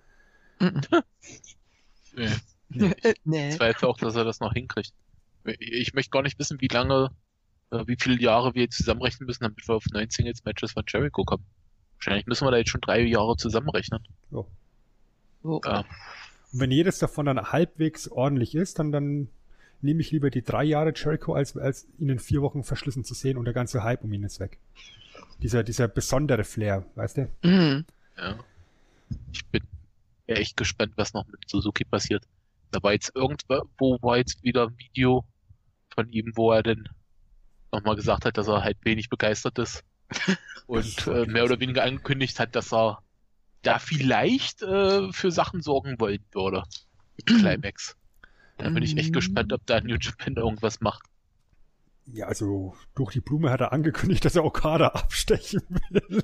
nee. Nee. Ich zweifle auch, dass er das noch hinkriegt. Ich möchte gar nicht wissen, wie lange, wie viele Jahre wir jetzt zusammenrechnen müssen, damit wir auf neun Singles-Matches von Jericho kommen. Wahrscheinlich müssen wir da jetzt schon drei Jahre zusammenrechnen. Oh. Oh. Ja. Und wenn jedes davon dann halbwegs ordentlich ist, dann, dann nehme ich lieber die drei Jahre Jericho, als, als ihn in vier Wochen verschlissen zu sehen und der ganze Hype um ihn ist weg. Dieser, dieser besondere Flair, weißt du? Mhm. Ja. Ich bin echt gespannt, was noch mit Suzuki passiert. Da war jetzt irgendwo war jetzt wieder ein Video von ihm, wo er dann nochmal gesagt hat, dass er halt wenig begeistert ist und äh, mehr oder weniger angekündigt hat, dass er da vielleicht äh, für Sachen sorgen wollen würde im Climax. Da bin ich echt gespannt, ob da New Japan irgendwas macht. Ja, also durch die Blume hat er angekündigt, dass er Okada abstechen will.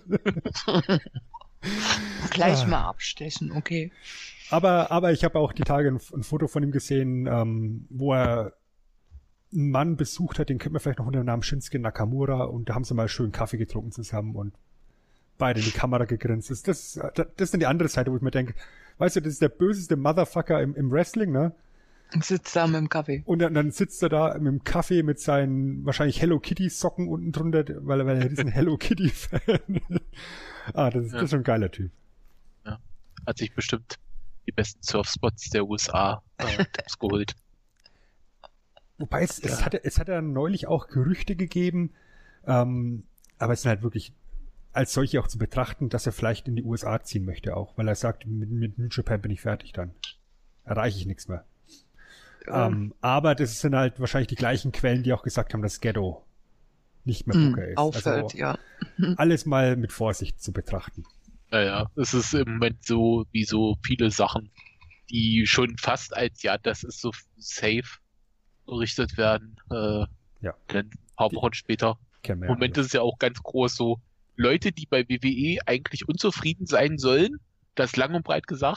Gleich mal abstechen, okay. Aber, aber ich habe auch die Tage ein, ein Foto von ihm gesehen, ähm, wo er einen Mann besucht hat, den kennt man vielleicht noch unter dem Namen Shinsuke Nakamura, und da haben sie mal schön Kaffee getrunken zusammen und beide in die Kamera gegrinst. Das, das, das ist dann die andere Seite, wo ich mir denke, weißt du, das ist der böseste Motherfucker im, im Wrestling, ne? Und sitzt da mit dem Kaffee. Und dann, dann sitzt er da mit dem Kaffee mit seinen wahrscheinlich Hello Kitty Socken unten drunter, weil, weil er ist ein Hello Kitty Fan. ah, das ist, ja. das ist schon ein geiler Typ. Ja. Hat sich bestimmt die besten Surfspots der U S A äh, geholt. Wobei es, ja. es hat es hat ja neulich auch Gerüchte gegeben, ähm, aber es sind halt wirklich als solche auch zu betrachten, dass er vielleicht in die U S A ziehen möchte auch, weil er sagt, mit, mit New Japan bin ich fertig dann. Erreiche ich nichts mehr. Ja. Ähm, aber das sind halt wahrscheinlich die gleichen Quellen, die auch gesagt haben, dass Ghetto nicht mehr Booker ist. Aufhört, also ja. Alles mal mit Vorsicht zu betrachten. Naja, es ist im Moment so wie so viele Sachen, die schon fast als, ja, das ist so safe berichtet werden. Äh, ja. Dann ein paar Wochen die, später. Im Moment ja. ist es ja auch ganz groß so, Leute, die bei W W E eigentlich unzufrieden sein sollen, das lang und breit gesagt,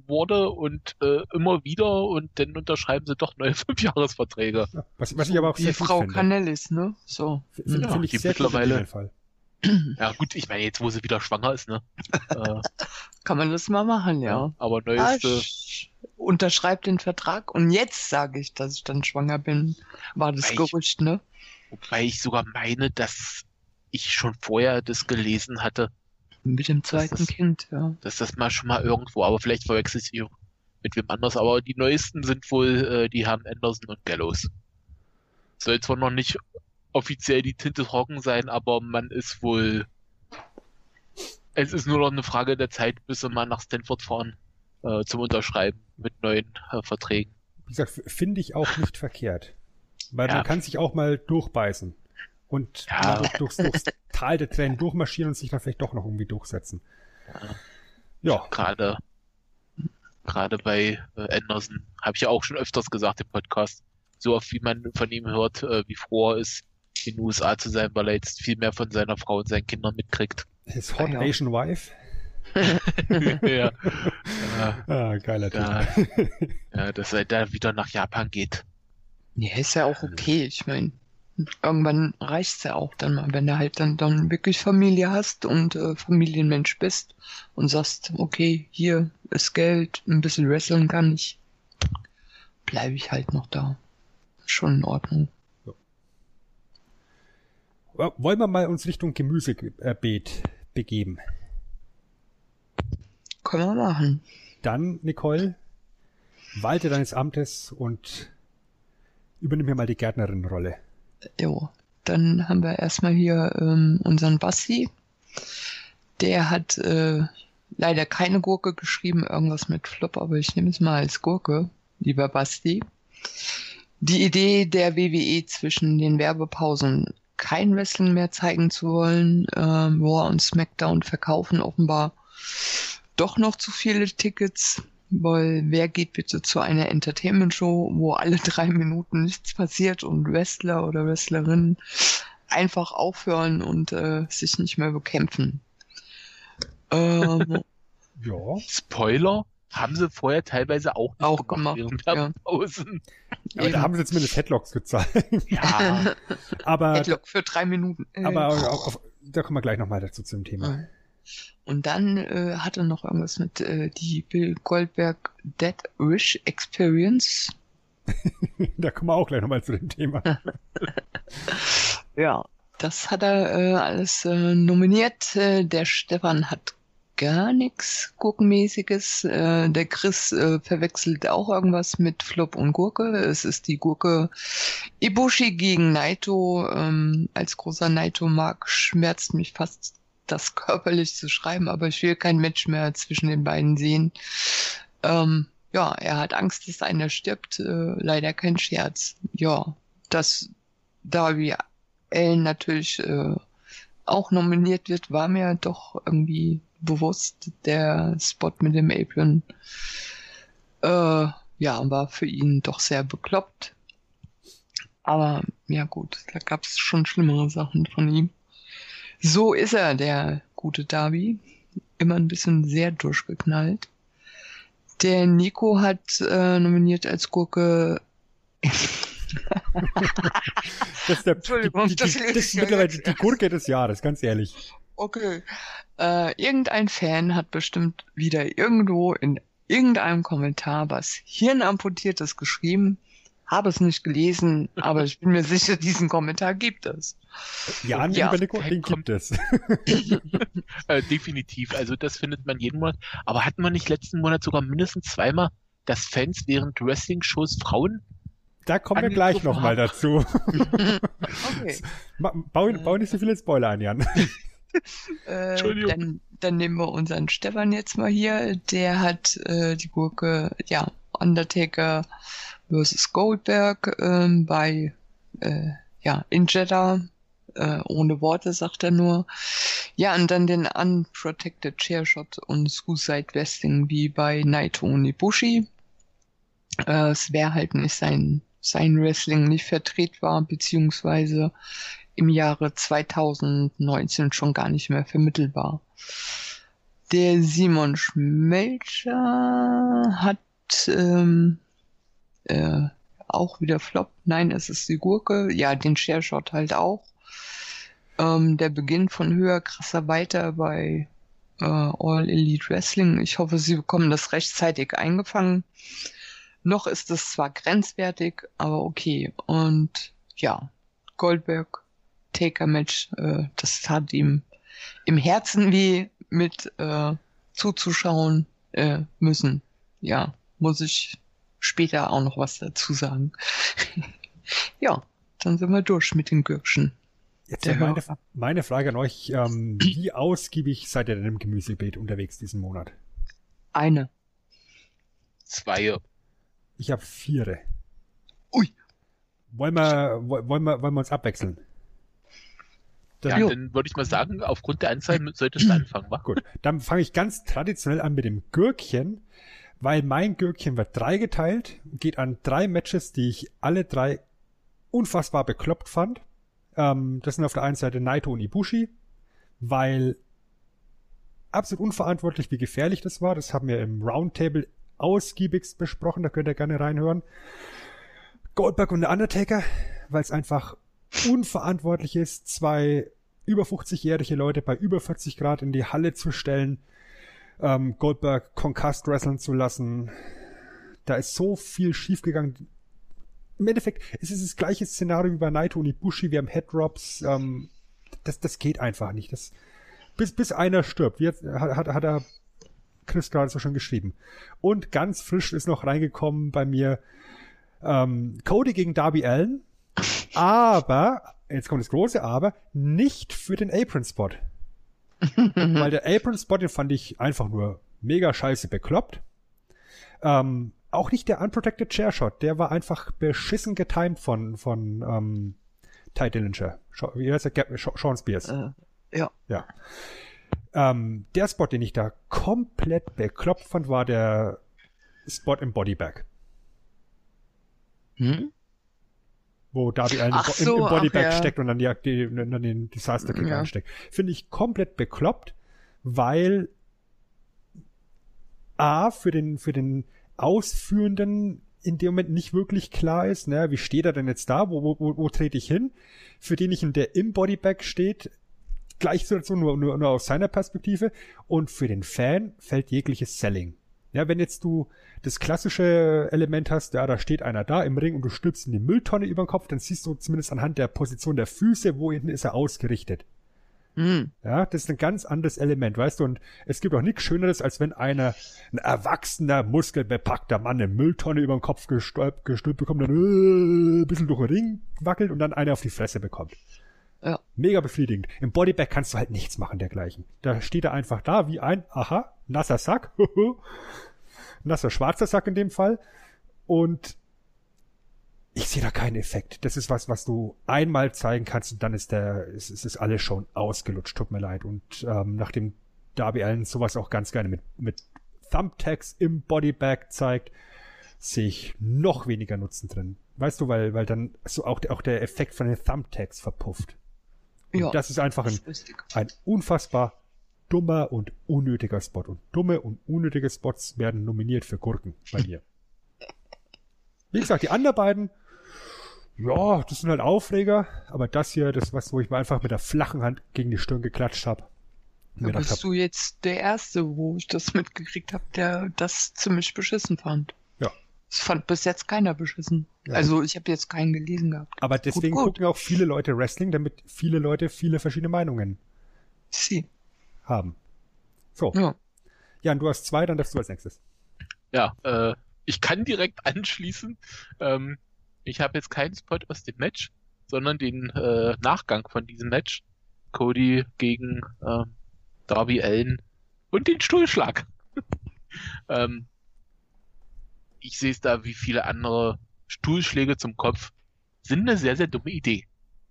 wurde und äh, immer wieder und dann unterschreiben sie doch neue Fünfjahresverträge. Ja, was, was ich aber auch Wie sehr gut Frau finde. Canellis, ne? So. Finde Ja, finde ich die sehr gut in mittlerweile- dem Fall. Ja gut, ich meine jetzt, wo sie wieder schwanger ist, ne? äh, Kann man das mal machen, ja. Aber Ja, neueste, ich unterschreib den Vertrag und jetzt sage ich, dass ich dann schwanger bin. War das Weil ich- Gerücht, ne? wobei ich sogar meine, dass ich schon vorher das gelesen hatte, Mit dem zweiten ist- Kind, ja. dass das mal schon mal irgendwo, aber vielleicht verwechsel ich sie mit wem anders, aber die neuesten sind wohl äh, die Herren Anderson und Gallows. Soll zwar noch nicht offiziell die Tinte trocken sein, aber man ist wohl, es ist nur noch eine Frage der Zeit, bis sie mal nach Stanford fahren äh, zum Unterschreiben mit neuen äh, Verträgen. Wie gesagt, f- finde ich auch nicht verkehrt. Weil Ja. man kann sich auch mal durchbeißen. Und Ja. durch, durchs, durchs Tal der Tränen durchmarschieren und sich dann vielleicht doch noch irgendwie durchsetzen. Ja, Gerade gerade bei äh, Anderson habe ich ja auch schon öfters gesagt im Podcast, so oft wie man von ihm hört, äh, wie froh er ist, in den U S A zu sein, weil er jetzt viel mehr von seiner Frau und seinen Kindern mitkriegt. his hot Ah, ja. Asian wife. ja. Äh, Ah, geiler Ja. Typ. ja, dass er da wieder nach Japan geht. Ja, ist ja auch okay. Ich meine, irgendwann reicht's ja auch dann mal, wenn du halt dann, dann wirklich Familie hast und äh, Familienmensch bist und sagst, okay, hier ist Geld, ein bisschen wresteln kann ich, bleibe ich halt noch da. Schon in Ordnung. Wollen wir mal uns Richtung Gemüsebeet begeben? Können wir machen. Dann, Nicole, walte deines Amtes und übernimm hier mal die Gärtnerin-Rolle. Jo, dann haben wir erstmal hier ähm, unseren Basti. Der hat äh, leider keine Gurke geschrieben, irgendwas mit Flop, aber ich nehme es mal als Gurke, lieber Basti. Die Idee der W W E zwischen den Werbepausen kein Wrestling mehr zeigen zu wollen, ähm, Raw und SmackDown verkaufen offenbar doch noch zu viele Tickets, weil wer geht bitte zu einer Entertainment-Show, wo alle drei Minuten nichts passiert und Wrestler oder Wrestlerinnen einfach aufhören und äh, sich nicht mehr bekämpfen. Ähm, Ja. Spoiler, haben sie vorher teilweise auch nicht Auch gemacht, während ja. der Pausen. Aber da haben sie zumindest Headlocks gezeigt. Ja, Aber, Headlock für drei Minuten. Äh, aber auf, auf, da kommen wir gleich nochmal dazu zum Thema. Und dann äh, hat er noch irgendwas mit äh, die Bill Goldberg Dead Wish Experience. Da kommen wir auch gleich nochmal zu dem Thema. Ja, das hat er äh, alles äh, nominiert. Äh, der Stefan hat gar nichts Gurkenmäßiges. Äh, der Chris äh, verwechselt auch irgendwas mit Flop und Gurke. Es ist die Gurke Ibushi gegen Naito. Ähm, als großer Naito-Mark schmerzt mich fast das körperlich zu schreiben, aber ich will kein Match mehr zwischen den beiden sehen. Ähm, ja, er hat Angst, dass einer stirbt. Äh, leider kein Scherz. Ja, dass Darby Allin natürlich äh, auch nominiert wird, war mir doch irgendwie bewusst. Der Spot mit dem Apron äh, ja, war für ihn doch sehr bekloppt. Aber ja gut, da gab es schon schlimmere Sachen von ihm. So ist er, der gute Darby. Immer ein bisschen sehr durchgeknallt. Der Nico hat äh, nominiert als Gurke. Das ist, der, Entschuldigung, die, die, das die, lese das ich ist ja mittlerweile jetzt die Gurke des Jahres, ganz ehrlich. Okay. Äh, irgendein Fan hat bestimmt wieder irgendwo in irgendeinem Kommentar was Hirnamputiertes geschrieben. Habe es nicht gelesen, aber ich bin mir sicher, diesen Kommentar gibt es. Ja, Ja, lieber Nico, den kommt- gibt es. äh, definitiv. Also das findet man jeden Monat. Aber hatten wir nicht letzten Monat sogar mindestens zweimal, dass Fans während Wrestling-Shows Frauen? Da kommen wir gleich Angegriffen nochmal haben. dazu. Okay. Ma- Bau, bau nicht so viele Spoiler an, Jan. Äh, Entschuldigung. dann, dann nehmen wir unseren Stefan jetzt mal hier. Der hat äh, die Gurke, ja, Undertaker versus Goldberg ähm, bei, äh, ja, in Jeddah. Äh, ohne Worte, sagt er nur. Ja, und dann den Unprotected Chairshot und Suicide Wrestling wie bei Naito und Ibushi. Äh, es wäre halt nicht sein, sein Wrestling nicht vertretbar, beziehungsweise im Jahre zweitausendneunzehn schon gar nicht mehr vermittelbar. Der Simon Schmelcher hat ähm, äh, auch wieder Flop. Nein, es ist die Gurke. Ja, den Shareshot halt auch. Ähm, der Beginn von höher, krasser, weiter bei äh, All Elite Wrestling. Ich hoffe, sie bekommen das rechtzeitig eingefangen. Noch ist es zwar grenzwertig, aber okay. Und ja, Goldberg, Taker-Match, äh, das tat ihm im Herzen weh, mit äh, zuzuschauen äh, müssen. Ja, muss ich später auch noch was dazu sagen. Ja, dann sind wir durch mit den Gürkchen. Jetzt Der wäre meine, Hörer. meine Frage an euch, ähm, wie ausgiebig seid ihr denn im Gemüsebeet unterwegs diesen Monat? Eine. Zwei. Ich habe viere. Ui. Wollen wir, wo- wollen wir, wollen wir uns abwechseln? Dann, Ja, Jo. dann würde ich mal sagen, aufgrund der Anzahl solltest du anfangen, wa? Gut, dann fange ich ganz traditionell an mit dem Gürkchen, weil mein Gürkchen wird dreigeteilt, geht an drei Matches, die ich alle drei unfassbar bekloppt fand. Ähm, das sind auf der einen Seite Naito und Ibushi, weil absolut unverantwortlich, wie gefährlich das war. Das haben wir im Roundtable ausgiebigst besprochen, da könnt ihr gerne reinhören. Goldberg und der Undertaker, weil es einfach unverantwortlich ist, zwei über fünfzigjährige Leute bei über vierzig Grad in die Halle zu stellen, ähm, Goldberg concussed wrestlen zu lassen. Da ist so viel schiefgegangen. Im Endeffekt ist es das gleiche Szenario wie bei Naito und Ibushi. Wir haben Headdrops. Ähm, das, das geht einfach nicht. Das, bis, bis einer stirbt. Wie hat, hat, hat er Chris gerade so schon geschrieben. Und ganz frisch ist noch reingekommen bei mir ähm, Cody gegen Darby Allin. Aber, jetzt kommt das große Aber, nicht für den Apron-Spot. Weil der Apron-Spot, den fand ich einfach nur mega scheiße bekloppt. Ähm, auch nicht der Unprotected Chair Shot, der war einfach beschissen getimed von, von ähm, Ty Dillinger. Scha- Wie heißt der? Gap- Sha- Sean Spears. Äh, ja. Ja. Ähm, der Spot, den ich da komplett bekloppt fand, war der Spot im Bodybag. Hm? Wo Darby Allin Ach im, so, im Bodybag ach ja. steckt und dann, die, die, dann den Disaster Kick Ja. einsteckt. Finde ich komplett bekloppt, weil A, für den, für den Ausführenden in dem Moment nicht wirklich klar ist, ne, wie steht er denn jetzt da, wo, wo, wo, wo trete ich hin? Für denjenigen, der im Bodybag steht, gleiche Situation, nur, nur, nur aus seiner Perspektive. Und für den Fan fällt jegliches Selling. Ja, wenn jetzt du das klassische Element hast, ja, da steht einer da im Ring und du stülpst in die Mülltonne über den Kopf, dann siehst du zumindest anhand der Position der Füße, wo hinten ist er ausgerichtet. Hm. Ja, das ist ein ganz anderes Element, weißt du, und es gibt auch nichts Schöneres, als wenn einer, ein erwachsener, muskelbepackter Mann eine Mülltonne über den Kopf gestülpt, gestülpt bekommt, dann äh, ein bisschen durch den Ring wackelt und dann einer auf die Fresse bekommt. Ja. Mega befriedigend. Im Bodybag kannst du halt nichts machen dergleichen. Da steht er einfach da wie ein, aha, nasser Sack, nasser schwarzer Sack in dem Fall, und ich sehe da keinen Effekt. Das ist was, was du einmal zeigen kannst und dann ist der, ist, ist, ist alles schon ausgelutscht. Tut mir leid. Und ähm, nachdem Darby Allin sowas auch ganz gerne mit, mit Thumbtacks im Bodybag zeigt, sehe ich noch weniger Nutzen drin. Weißt du, weil, weil dann so auch, der- auch der Effekt von den Thumbtacks verpufft. Und Ja. das ist einfach ein, ist richtig. ein unfassbar dummer und unnötiger Spot. Und dumme und unnötige Spots werden nominiert für Gurken bei mir. Wie gesagt, die anderen beiden, ja, das sind halt Aufreger, aber das hier, das was, wo ich mir einfach mit der flachen Hand gegen die Stirn geklatscht habe. Da bist du jetzt der Erste, wo ich das mitgekriegt habe, der das ziemlich beschissen fand. Ja. Das fand bis jetzt keiner beschissen. Ja. Also ich habe jetzt keinen gelesen gehabt. Aber deswegen gut, gut. gucken auch viele Leute Wrestling, damit viele Leute viele verschiedene Meinungen Sie. haben. So, Ja. Jan, du hast zwei, dann darfst du als nächstes. Ja, äh, ich kann direkt anschließen. Ähm, ich habe jetzt keinen Spot aus dem Match, sondern den äh, Nachgang von diesem Match. Cody gegen äh, Darby Allin und den Stuhlschlag. ähm, ich sehe es da wie viele andere. Stuhlschläge zum Kopf sind eine sehr, sehr dumme Idee.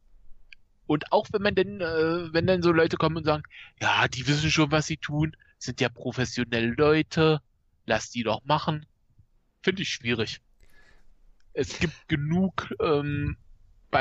Und auch wenn man denn, äh, wenn dann so Leute kommen und sagen, ja, die wissen schon, was sie tun, sind ja professionelle Leute, lass die doch machen. Finde ich schwierig. Es gibt genug ähm,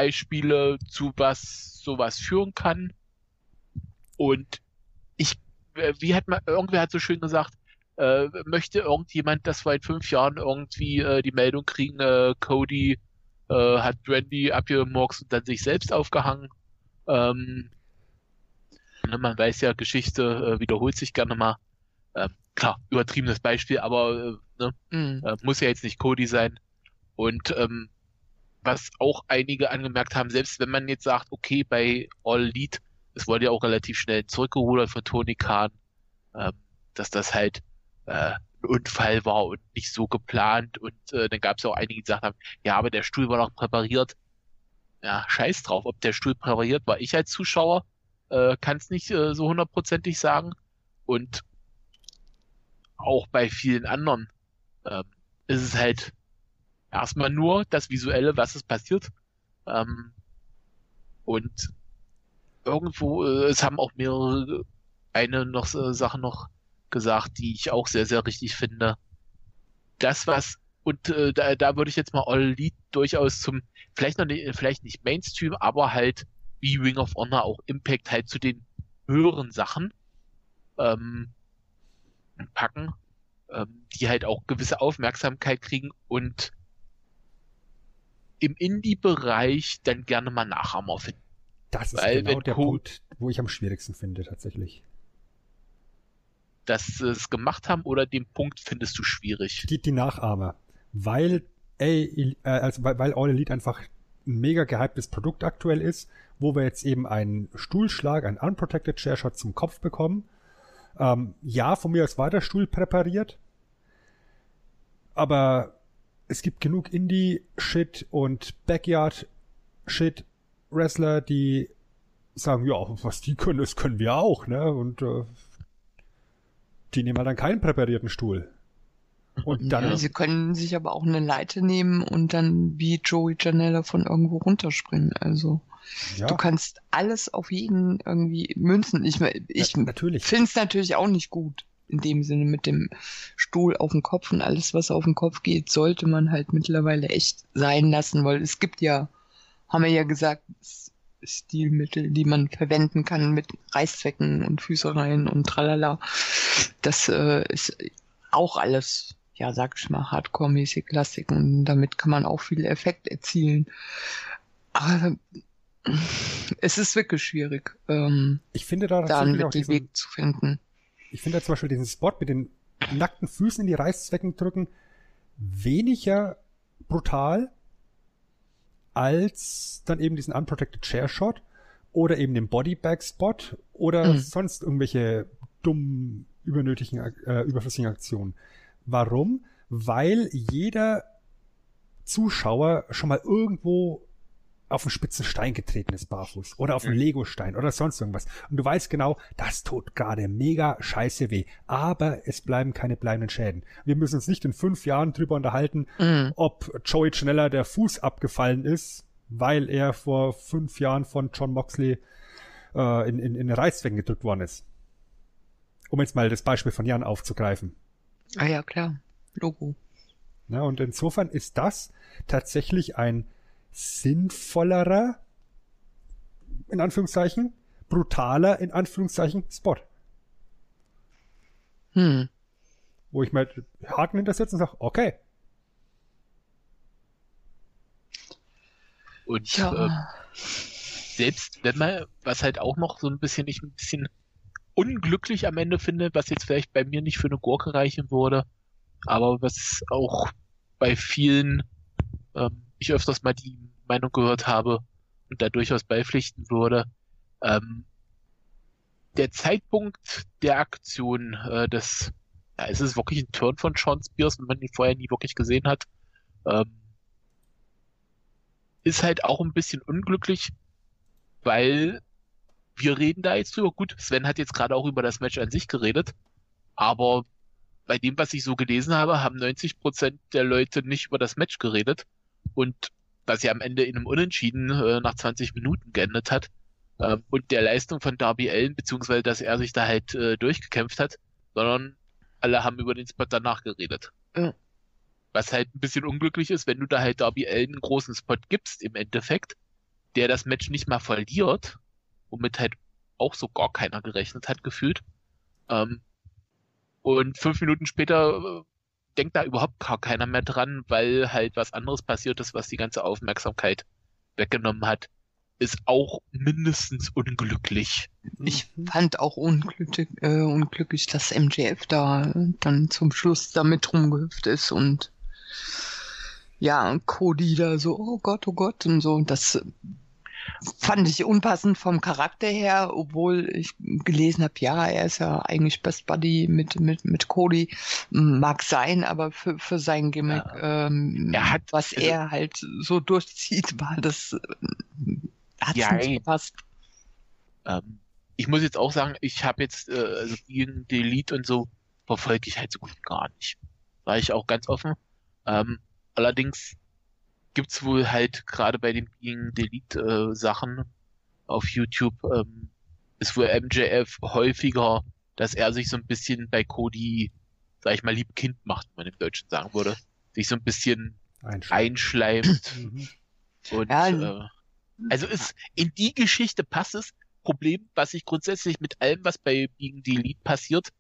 Beispiele, zu was sowas führen kann. Und ich, wie hat man, irgendwer hat so schön gesagt, äh, möchte irgendjemand, dass wir in fünf Jahren irgendwie äh, die Meldung kriegen, äh, Cody äh, hat Randy abgemurkst und dann sich selbst aufgehangen. Ähm, ne, man weiß ja, Geschichte äh, wiederholt sich gerne mal. Ähm, klar, übertriebenes Beispiel, aber äh, ne, Mhm. äh, muss ja jetzt nicht Cody sein. Und ähm, was auch einige angemerkt haben, selbst wenn man jetzt sagt, okay, bei All Elite, es wurde ja auch relativ schnell zurückgerudert von Tony Khan, ähm, dass das halt äh, ein Unfall war und nicht so geplant. Und äh, dann gab es ja auch einige, die gesagt haben, ja, aber der Stuhl war doch präpariert. Ja, scheiß drauf, ob der Stuhl präpariert war. Ich als Zuschauer äh, kann es nicht äh, so hundertprozentig sagen. Und auch bei vielen anderen ähm, ist es halt erstmal nur das Visuelle, was ist passiert. Ähm, und irgendwo, äh, es haben auch mehrere, eine noch äh, Sache noch gesagt, die ich auch sehr, sehr richtig finde. Das, was, und äh, da, da würde ich jetzt mal All Elite durchaus zum, vielleicht noch nicht, vielleicht nicht Mainstream, aber halt wie Ring of Honor auch Impact halt zu den höheren Sachen ähm, packen, ähm, die halt auch gewisse Aufmerksamkeit kriegen und im Indie-Bereich dann gerne mal Nachahmer finden. Das ist Weil genau wenn der Co- Punkt, wo ich am schwierigsten finde, tatsächlich. Dass sie es gemacht haben oder den Punkt findest du schwierig? Die, die Nachahmer. Weil, ey, äh, also weil, weil All Elite einfach ein mega gehyptes Produkt aktuell ist, wo wir jetzt eben einen Stuhlschlag, einen Unprotected Chair Shot zum Kopf bekommen. Ähm, ja, von mir aus war der Stuhl präpariert. Aber es gibt genug Indie-Shit und Backyard-Shit-Wrestler, die sagen, ja, was die können, das können wir auch, ne? Und äh, die nehmen halt dann keinen präparierten Stuhl. Und dann, Ja, sie können sich aber auch eine Leiter nehmen und dann wie Joey Janela von irgendwo runterspringen. Also ja, du kannst alles auf jeden irgendwie münzen. Ich, mein, ich na, natürlich. finde es natürlich auch nicht gut. In dem Sinne mit dem Stuhl auf dem Kopf und alles, was auf den Kopf geht, sollte man halt mittlerweile echt sein lassen, weil es gibt ja, haben wir ja gesagt, S- Stilmittel, die man verwenden kann mit Reißzwecken und Füßereien und tralala. Das äh, ist auch alles, ja, sag ich mal, Hardcore-mäßig Klassik und damit kann man auch viel Effekt erzielen. Aber es ist wirklich schwierig, ähm, Ich finde da da einen tatsächlich auch wirklichen diesen, Weg zu finden. ich finde da zum Beispiel diesen Spot mit den nackten Füßen in die Reißzwecken drücken weniger brutal als dann eben diesen Unprotected Chair Shot oder eben den Bodybag Spot oder Mhm. sonst irgendwelche dummen, übernötigen, äh, überflüssigen Aktionen. Warum? Weil jeder Zuschauer schon mal irgendwo auf einen spitzen Stein getreten ist, barfuß. Oder auf einen Lego-Stein oder sonst irgendwas. Und du weißt genau, das tut gerade mega scheiße weh. Aber es bleiben keine bleibenden Schäden. Wir müssen uns nicht in fünf Jahren drüber unterhalten, Mhm. ob Joey Janela der Fuß abgefallen ist, weil er vor fünf Jahren von John Moxley äh, in, in, in den Reißzwecken gedrückt worden ist. Um jetzt mal das Beispiel von Jan aufzugreifen. Ah ja, klar. Logo. Ja, und insofern ist das tatsächlich ein sinnvollerer, in Anführungszeichen, brutaler, in Anführungszeichen, Spot. Hm. Wo ich mal Haken hintersetze und sage, okay. Und Ja. ähm, selbst wenn man, was halt auch noch so ein bisschen, ich ein bisschen unglücklich am Ende finde, was jetzt vielleicht bei mir nicht für eine Gurke reichen würde, aber was auch bei vielen, ähm, ich öfters mal die Meinung gehört habe und da durchaus beipflichten würde, ähm, der Zeitpunkt der Aktion, äh, das, ja, es ist wirklich ein Turn von Sean Spears, wenn man ihn vorher nie wirklich gesehen hat, ähm, ist halt auch ein bisschen unglücklich, weil wir reden da jetzt drüber. Gut, Sven hat jetzt gerade auch über das Match an sich geredet, aber bei dem, was ich so gelesen habe, haben neunzig Prozent der Leute nicht über das Match geredet und was ja am Ende in einem Unentschieden äh, nach zwanzig Minuten geendet hat ähm, und der Leistung von Darby Allin, beziehungsweise dass er sich da halt äh, durchgekämpft hat, sondern alle haben über den Spot danach geredet. Ja. Was halt ein bisschen unglücklich ist, wenn du da halt Darby Allin einen großen Spot gibst im Endeffekt, der das Match nicht mal verliert, womit halt auch so gar keiner gerechnet hat, gefühlt. Ähm, und fünf Minuten später äh, denkt da überhaupt gar keiner mehr dran, weil halt was anderes passiert ist, was die ganze Aufmerksamkeit weggenommen hat. Ist auch mindestens unglücklich. Ich fand auch unglücklich, äh, unglücklich, dass M J F da dann zum Schluss da mit rumgehüpft ist und ja, Cody da so, oh Gott, oh Gott und so. Das fand ich unpassend vom Charakter her, obwohl ich gelesen habe, ja, er ist ja eigentlich Best Buddy mit, mit, mit Cody. Mag sein, aber für, für sein Gimmick, Ja. ähm, Er hat- was also- er halt so durchzieht, war das, äh, hat's Ja, nicht ey. gepasst. Ähm, ich muss jetzt auch sagen, ich habe jetzt äh, also gegen Delete und so verfolge ich halt so gut wie gar nicht. War ich auch ganz offen. Ähm, allerdings gibt's wohl halt gerade bei den Being Delete äh, Sachen auf YouTube ähm, ist wohl M J F häufiger, dass er sich so ein bisschen bei Cody, sag ich mal, lieb Kind macht, wie man im Deutschen sagen würde, sich so ein bisschen Einschlag. einschleimt Mhm. und Ja. äh, also ist in die Geschichte passt es. Problem, was ich grundsätzlich mit allem, was bei Being Delete passiert,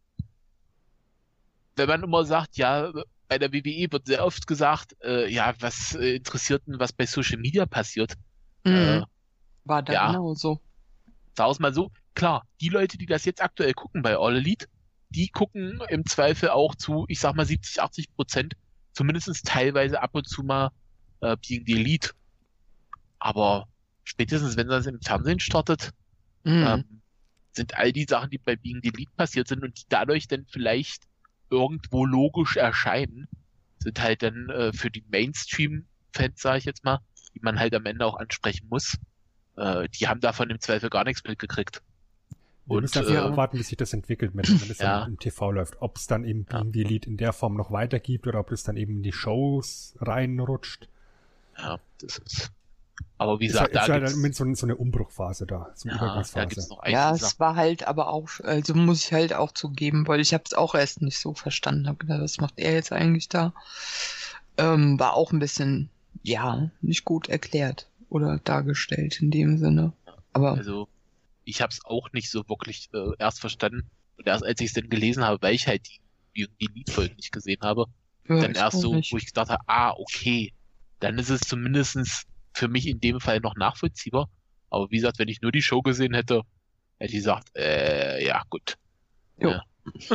wenn man immer sagt, ja, bei der W W E wird sehr oft gesagt, äh, ja, was äh, interessiert denn, was bei Social Media passiert? Mhm. Äh, War da ja. genauso. Sag es mal so, klar, die Leute, die das jetzt aktuell gucken bei All Elite, die gucken im Zweifel auch zu, ich sag mal siebzig, achtzig Prozent, zumindest teilweise ab und zu mal äh, Being Delete. Aber spätestens, wenn das im Fernsehen startet, Mhm. ähm, sind all die Sachen, die bei Being Delete passiert sind und die dadurch dann vielleicht irgendwo logisch erscheinen, sind halt dann äh, für die Mainstream-Fans, sage ich jetzt mal, die man halt am Ende auch ansprechen muss, äh, die haben davon im Zweifel gar nichts mitgekriegt. Wir Und, müssen einfach äh, abwarten, wie sich das entwickelt, wenn, wenn es Ja. dann im T V läuft. Ob es dann eben Ja. Being Delete in der Form noch weitergibt oder ob es dann eben in die Shows reinrutscht. Ja, das ist. Aber wie Ist gesagt, halt, ist da halt gibt's, so, ein- so eine Umbruchphase da, so eine ja, da Übergangsphase. gibt's noch Ja, einige Sachen. es war halt aber auch, also muss ich halt auch zugeben, weil ich habe es auch erst nicht so verstanden. Hab gedacht, was macht er jetzt eigentlich da? Ähm, war auch ein bisschen, ja, nicht gut erklärt oder dargestellt in dem Sinne. Aber Also, ich habe es auch nicht so wirklich äh, erst verstanden. Und erst als ich es dann gelesen habe, weil ich halt die, die, die Liedfolgen nicht gesehen habe, ja, dann ich erst auch so, nicht. wo ich gedacht habe, ah, okay, dann ist es zumindestens für mich in dem Fall noch nachvollziehbar. Aber wie gesagt, wenn ich nur die Show gesehen hätte, hätte ich gesagt, äh, ja, gut. Jo. Ja.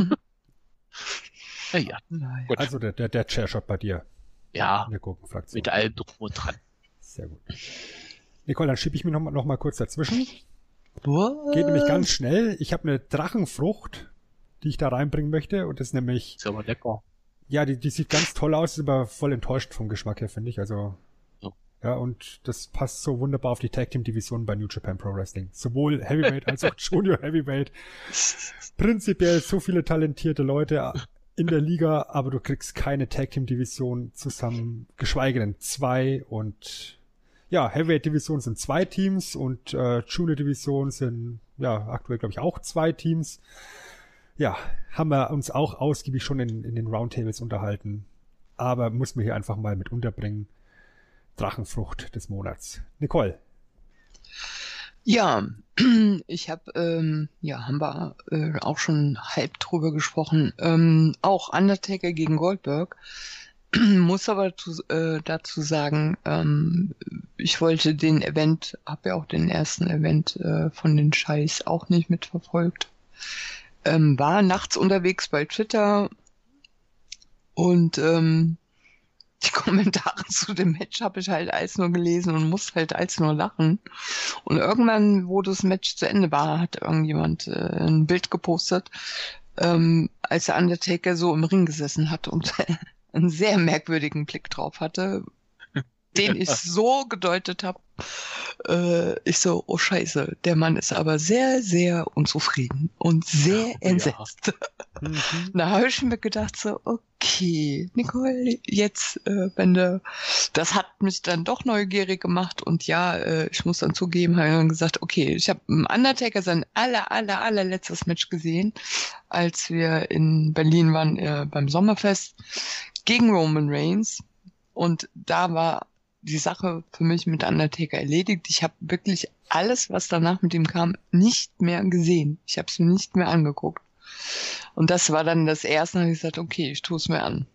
Naja, Naja. gut. Also der, der, der Chairshot bei dir Ja, in der Gurkenfraktion. mit allem drum und dran. Sehr gut. Nicole, dann schiebe ich mich noch mal, noch mal kurz dazwischen. Was? Geht nämlich ganz schnell. Ich habe eine Drachenfrucht, die ich da reinbringen möchte. Und das ist nämlich, Ist aber lecker. ja, die, die sieht ganz toll aus, ist aber voll enttäuscht vom Geschmack her, finde ich. Also, So. ja, und das passt so wunderbar auf die Tag Team Division bei New Japan Pro Wrestling. Sowohl Heavyweight als auch Junior Heavyweight. Prinzipiell so viele talentierte Leute in der Liga, aber du kriegst keine Tag Team Division zusammen, geschweige denn zwei. Und ja, Heavyweight Division sind zwei Teams und äh, Junior Division sind ja aktuell, glaube ich, auch zwei Teams. Ja, haben wir uns auch ausgiebig schon in, in den Roundtables unterhalten. Aber muss man hier einfach mal mit unterbringen. Drachenfrucht des Monats. Nicole. Ja, ich habe, ähm, ja, haben wir äh, auch schon halb drüber gesprochen. Ähm, auch Undertaker gegen Goldberg. Muss aber zu, äh, dazu sagen, ähm, ich wollte den Event, habe ja auch den ersten Event äh, von den Scheiß auch nicht mitverfolgt. Ähm, war nachts unterwegs bei Twitter und ähm, die Kommentare zu dem Match habe ich halt alles nur gelesen und musste halt alles nur lachen. Und irgendwann, wo das Match zu Ende war, hat irgendjemand äh, ein Bild gepostet, ähm, als der Undertaker so im Ring gesessen hat und einen sehr merkwürdigen Blick drauf hatte, den ich so gedeutet habe. Äh, ich so, oh Scheiße, der Mann ist aber sehr, sehr unzufrieden und sehr Ja. entsetzt. Mhm. Da habe ich mir gedacht so, okay, Nicole, jetzt, äh, wenn du, das hat mich dann doch neugierig gemacht und ja, äh, ich muss dann zugeben, habe ich dann gesagt, okay, ich habe im Undertaker sein aller, aller, allerletztes Match gesehen, als wir in Berlin waren äh, beim Sommerfest gegen Roman Reigns und da war die Sache für mich mit Undertaker erledigt. Ich habe wirklich alles, was danach mit ihm kam, nicht mehr gesehen. Ich habe es mir nicht mehr angeguckt. Und das war dann das erste, da habe ich gesagt, okay, ich tue es mir an.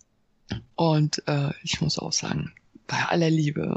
Und äh, ich muss auch sagen, bei aller Liebe,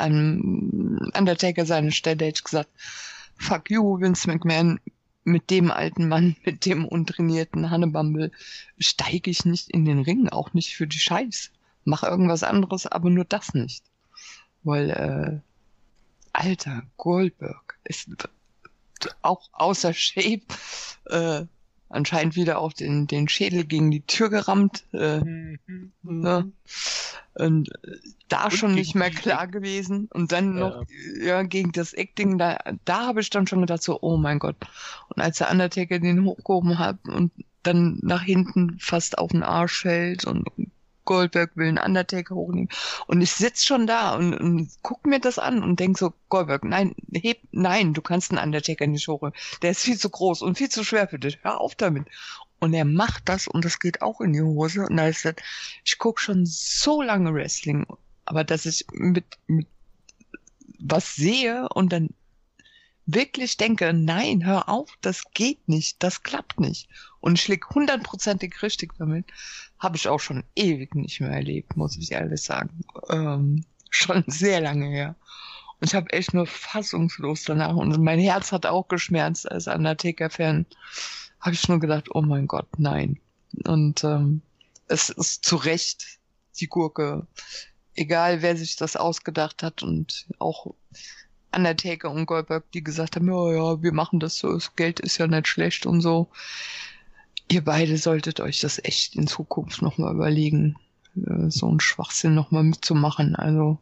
an Undertaker seine Stelle hätte ich gesagt, fuck you, Vince McMahon, mit dem alten Mann, mit dem untrainierten Hannebumble steige ich nicht in den Ring, auch nicht für die Scheiß. Mach irgendwas anderes, aber nur das nicht. Weil, äh, Alter, Goldberg ist auch außer Shape, äh, anscheinend wieder auch den, den Schädel gegen die Tür gerammt, äh, Mhm. ne? Und äh, da Und schon gegen nicht mehr die klar gewesen. Und dann Ja. noch, ja, gegen das Acting, da, da habe ich dann schon gedacht, so, oh mein Gott. Und als der Undertaker den hochgehoben hat und dann nach hinten fast auf den Arsch fällt und Goldberg will einen Undertaker hochnehmen. Und ich sitz schon da und, und guck mir das an und denk so, Goldberg, nein, heb, nein, du kannst einen Undertaker nicht hochheben. Der ist viel zu groß und viel zu schwer für dich. Hör auf damit. Und er macht das und das geht auch in die Hose. Und da ist das, ich guck schon so lange Wrestling, aber dass ich mit, mit was sehe und dann wirklich denke, nein, hör auf, das geht nicht, das klappt nicht. Und ich lieg hundertprozentig richtig damit, habe ich auch schon ewig nicht mehr erlebt, muss ich ehrlich sagen. Ähm, schon sehr lange her. Und ich habe echt nur fassungslos danach, und mein Herz hat auch geschmerzt als Undertaker-Fan, habe ich nur gedacht, oh mein Gott, nein. Und ähm, es ist zu Recht die Gurke, egal wer sich das ausgedacht hat, und auch Undertaker und Goldberg, die gesagt haben, ja, ja, wir machen das so, das Geld ist ja nicht schlecht und so. Ihr beide solltet euch das echt in Zukunft nochmal überlegen, so einen Schwachsinn nochmal mitzumachen. Also,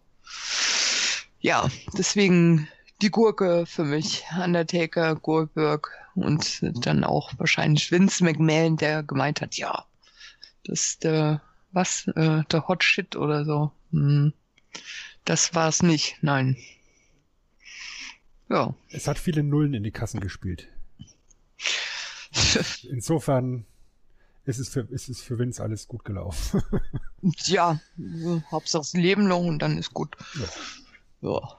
ja, deswegen die Gurke für mich, Undertaker, Goldberg und dann auch wahrscheinlich Vince McMahon, der gemeint hat, ja, das ist der, was, äh, der Hot Shit oder so. Hm, das war's nicht, nein. Ja. Es hat viele Nullen in die Kassen gespielt. Insofern ist es für, ist es für Vince alles gut gelaufen. Ja, Hauptsache das Leben noch und dann ist gut. Ja. Ja.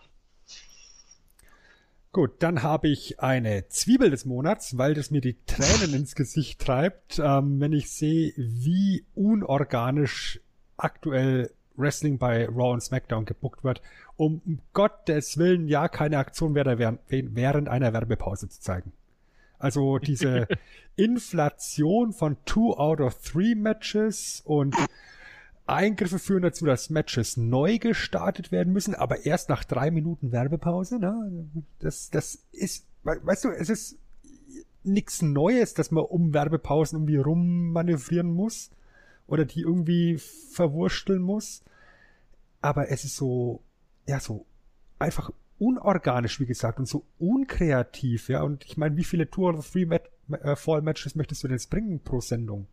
Gut, dann habe ich eine Zwiebel des Monats, weil das mir die Tränen ins Gesicht treibt, ähm, wenn ich sehe, wie unorganisch aktuell Wrestling bei Raw und SmackDown gebuckt wird, um um Gottes Willen ja keine Aktion während, während einer Werbepause zu zeigen. Also diese Inflation von two out of three Matches und Eingriffe führen dazu, dass Matches neu gestartet werden müssen, aber erst nach drei Minuten Werbepause. Ne? Das, das ist, weißt du, es ist nichts Neues, dass man um Werbepausen irgendwie rummanövrieren muss oder die irgendwie verwursteln muss. Aber es ist so, ja, so einfach unorganisch, wie gesagt, und so unkreativ, ja. Und ich meine, wie viele Two out of Three Mat- äh, Fall Matches möchtest du denn jetzt bringen pro Sendung?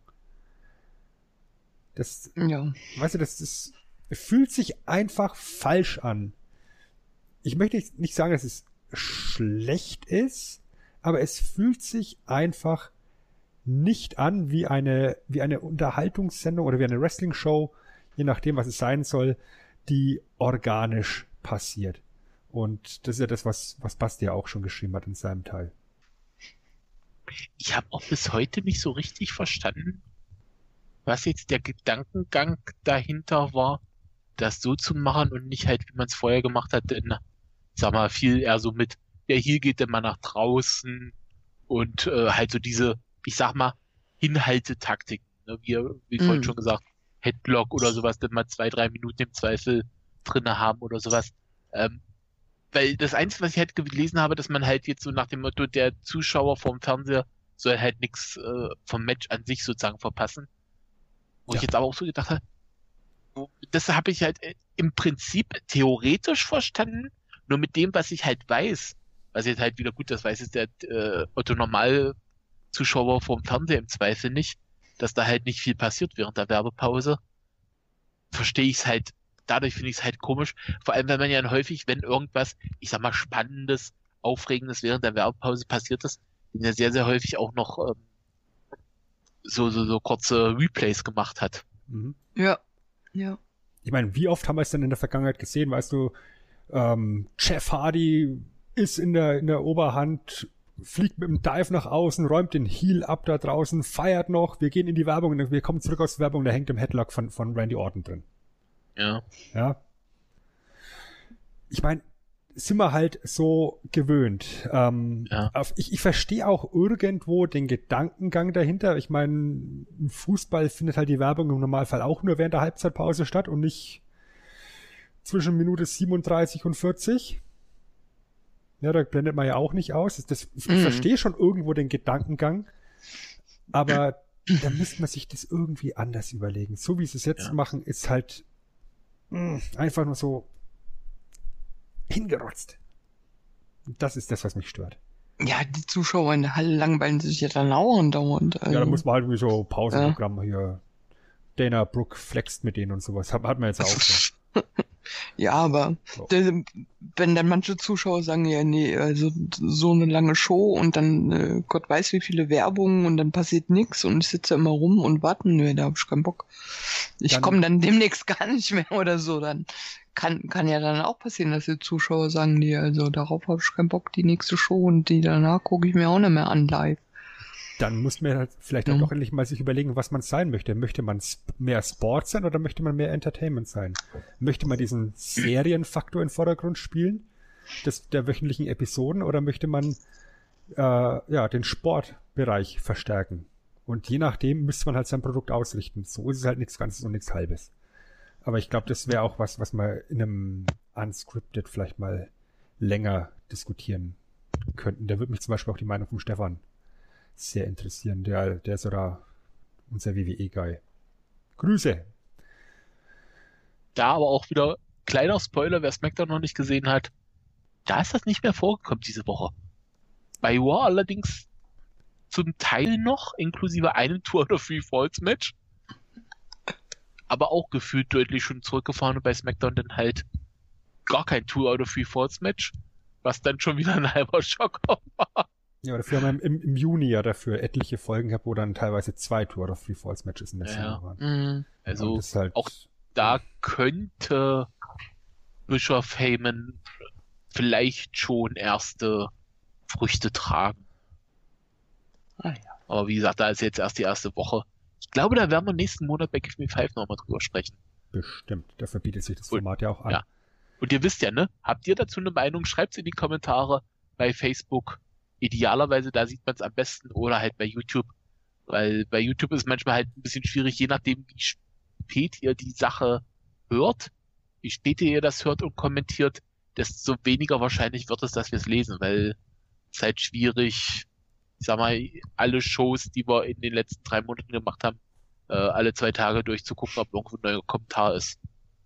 Das, Ja. weißt du, das, das fühlt sich einfach falsch an. Ich möchte nicht sagen, dass es schlecht ist, aber es fühlt sich einfach nicht an wie eine, wie eine Unterhaltungssendung oder wie eine Wrestling-Show, je nachdem, was es sein soll, die organisch passiert. Und das ist ja das, was, was Basti ja auch schon geschrieben hat in seinem Teil. Ich habe auch bis heute nicht so richtig verstanden, was jetzt der Gedankengang dahinter war, das so zu machen und nicht halt, wie man es vorher gemacht hat, in, sag mal, viel eher so mit, ja, hier geht der mal nach draußen und äh, halt so diese, ich sag mal, Hinhaltetaktiken, ne? wie, wie Mm. vorhin schon gesagt, Headlock oder sowas, dann mal zwei, drei Minuten im Zweifel drinne haben oder sowas. Ähm, weil das Einzige, was ich halt gelesen habe, dass man halt jetzt so nach dem Motto, der Zuschauer vorm Fernseher soll halt nichts äh, vom Match an sich sozusagen verpassen. Wo Ja. ich jetzt aber auch so gedacht habe, wo- das habe ich halt äh, im Prinzip theoretisch verstanden, nur mit dem, was ich halt weiß, was jetzt halt wieder gut, das weiß jetzt der äh, Otto Normal-Zuschauer vorm Fernseher im Zweifel nicht, dass da halt nicht viel passiert während der Werbepause, verstehe ich es halt, dadurch finde ich es halt komisch, vor allem, wenn man ja dann häufig, wenn irgendwas, ich sag mal, Spannendes, Aufregendes während der Werbepause passiert ist, ja sehr, sehr häufig auch noch ähm, so, so, so kurze Replays gemacht hat. Mhm. Ja. Ja. Ich meine, wie oft haben wir es denn in der Vergangenheit gesehen? Weißt du, ähm, Jeff Hardy ist in der, in der Oberhand, fliegt mit dem Dive nach außen, räumt den Heel ab da draußen, feiert noch, wir gehen in die Werbung, wir kommen zurück aus der Werbung, da hängt im Headlock von, von Randy Orton drin. Ja. Ja. Ich meine, sind wir halt so gewöhnt. Ähm, Ja. auf, ich ich verstehe auch irgendwo den Gedankengang dahinter. Ich meine, im Fußball findet halt die Werbung im Normalfall auch nur während der Halbzeitpause statt und nicht zwischen Minute siebenunddreißig und vierzig. Ja, da blendet man ja auch nicht aus. Das, das, ich Mhm. verstehe schon irgendwo den Gedankengang, aber da müsste man sich das irgendwie anders überlegen. So wie sie es jetzt Ja. machen, ist halt mh, einfach nur so hingerotzt. Und das ist das, was mich stört. Ja, die Zuschauer in der Halle langweilen sich ja dann auch andauernd. Also, Ja, da muss man halt wie so Pausenprogramm hier. Dana Brooke flext mit denen und sowas. Hat, hat man jetzt auch so. ja, aber So. der, wenn dann manche Zuschauer sagen, ja, nee, also so eine lange Show und dann äh, Gott weiß wie viele Werbungen und dann passiert nichts und ich sitze immer rum und warte, nö, da hab ich keinen Bock. Ich Dann- komme dann demnächst gar nicht mehr oder so, dann kann kann ja dann auch passieren, dass die Zuschauer sagen, nee, also darauf habe ich keinen Bock, die nächste Show und die danach gucke ich mir auch nicht mehr an live. Dann muss man halt vielleicht dann Mhm. doch endlich mal sich überlegen, was man sein möchte. Möchte man sp- mehr Sport sein oder möchte man mehr Entertainment sein? Möchte man diesen Serienfaktor in den Vordergrund spielen, des, der wöchentlichen Episoden, oder möchte man äh, ja den Sportbereich verstärken? Und je nachdem müsste man halt sein Produkt ausrichten. So ist es halt nichts Ganzes und nichts Halbes. Aber ich glaube, das wäre auch was, was wir in einem Unscripted vielleicht mal länger diskutieren könnten. Da würde mich zum Beispiel auch die Meinung von Stefan sehr interessieren. Der, der ist oder unser W W E-Guy. Grüße. Da aber auch wieder kleiner Spoiler, wer SmackDown noch nicht gesehen hat. Da ist das nicht mehr vorgekommen diese Woche. Bei Raw allerdings zum Teil noch, inklusive einem Two out of Three Falls Match. Aber auch gefühlt deutlich schon zurückgefahren und bei SmackDown dann halt gar kein Two out of Three Falls Match. Was dann schon wieder ein halber Schocker war. Ja, dafür haben wir im, im Juni ja dafür etliche Folgen gehabt, wo dann teilweise zwei Tour of Three Falls Matches in der Ja. Sendung waren. Mhm. Also Und das ist halt, auch da könnte Bischof Heyman vielleicht schon erste Früchte tragen. Ah, ja. Aber wie gesagt, da ist jetzt erst die erste Woche. Ich glaube, da werden wir nächsten Monat bei Give Me Five nochmal drüber sprechen. bestimmt. Dafür bietet sich das Gut. Format ja auch an. Ja. Und ihr wisst ja, ne? Habt ihr dazu eine Meinung? Schreibt's in die Kommentare bei Facebook. Idealerweise, da sieht man es am besten, oder halt bei YouTube. Weil bei YouTube ist manchmal halt ein bisschen schwierig, je nachdem, wie spät ihr die Sache hört, wie spät ihr das hört und kommentiert, desto weniger wahrscheinlich wird es, dass wir es lesen, weil es halt schwierig, ich sag mal, alle Shows, die wir in den letzten drei Monaten gemacht haben, äh, alle zwei Tage durchzugucken, ob irgendwo ein neuer Kommentar ist.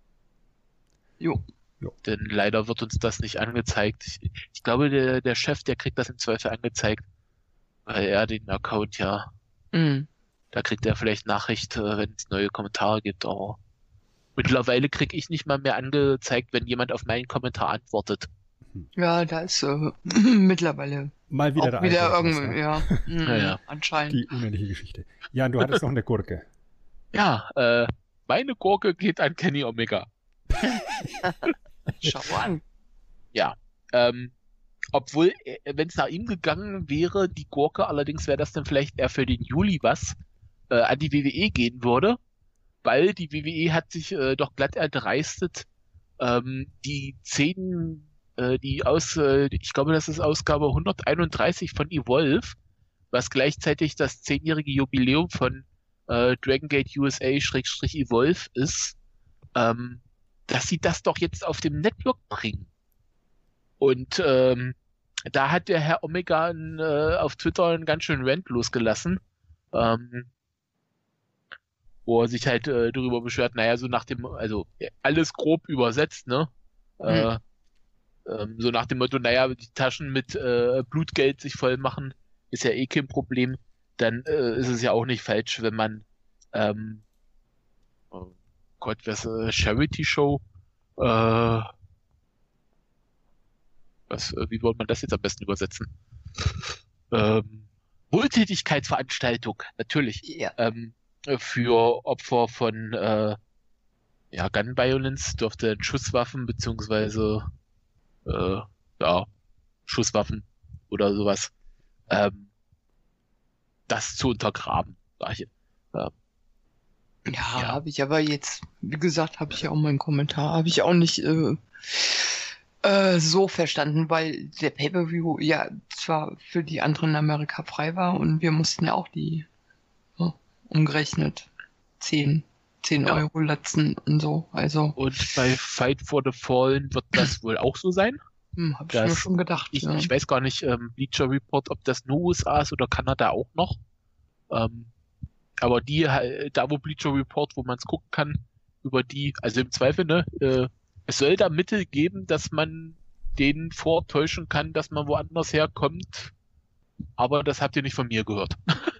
Jo. Denn leider wird uns das nicht angezeigt. Ich, ich glaube, der, der Chef, der kriegt das im Zweifel angezeigt, weil er den Account ja, Mhm. da kriegt er vielleicht Nachricht, äh, wenn es neue Kommentare gibt. Aber mittlerweile kriege ich nicht mal mehr angezeigt, wenn jemand auf meinen Kommentar antwortet. Ja, da ist äh, mittlerweile Mal wieder auch der wieder Algorithmus, irgendwie, ja. ja, mhm, Ja, ja. anscheinend. Die unendliche Geschichte. Jan, du hattest noch eine Gurke. Ja, äh, meine Gurke geht an Kenny Omega. Schau an. Ja, ähm, obwohl, wenn es nach ihm gegangen wäre, die Gurke, allerdings wäre das dann vielleicht eher für den Juli was, äh, an die W W E gehen würde, weil die W W E hat sich äh, doch glatt erdreistet, ähm, die zehn, äh, die aus, äh, ich glaube, das ist Ausgabe hunderteinunddreißig von Evolve, was gleichzeitig das zehnjährige Jubiläum von äh, Dragon Gate U S A-Evolve ist, ähm, dass sie das doch jetzt auf dem Network bringen. Und ähm, da hat der Herr Omega ein, äh, auf Twitter einen ganz schönen Rant losgelassen, ähm, wo er sich halt äh, darüber beschwert, naja, so nach dem, also äh, alles grob übersetzt, ne? Äh, ähm, so nach dem Motto, naja, die Taschen mit äh, Blutgeld sich voll machen, ist ja eh kein Problem. Dann äh, ist es ja auch nicht falsch, wenn man ähm, oh Gott, was äh, Charity Show, äh, was, äh, wie wollte man das jetzt am besten übersetzen? Ähm, Wohltätigkeitsveranstaltung, natürlich, Ja. ähm, für Opfer von äh, ja, Gun Violence dürfte Schusswaffen beziehungsweise äh, ja, Schusswaffen oder sowas ähm, das zu untergraben, sag ich. Ähm, Ja, Ja. habe ich aber jetzt, wie gesagt, habe ich ja auch meinen Kommentar, habe ich auch nicht äh, äh, so verstanden, weil der Pay-Per-View ja zwar für die anderen in Amerika frei war und wir mussten ja auch die ja, umgerechnet zehn Ja. Euro latzen und so. Also Und bei Fight for the Fallen wird das wohl auch so sein. hm, habe ich Das- mir schon gedacht. Ich, ja. ich weiß gar nicht, ähm, Bleacher Report, ob das nur U S A ist oder Kanada auch noch. Ähm, aber die, äh, da wo Bleacher Report, wo man es gucken kann, über die, also im Zweifel, ne, äh, es soll da Mittel geben, dass man denen vortäuschen kann, dass man woanders herkommt. Aber das habt ihr nicht von mir gehört.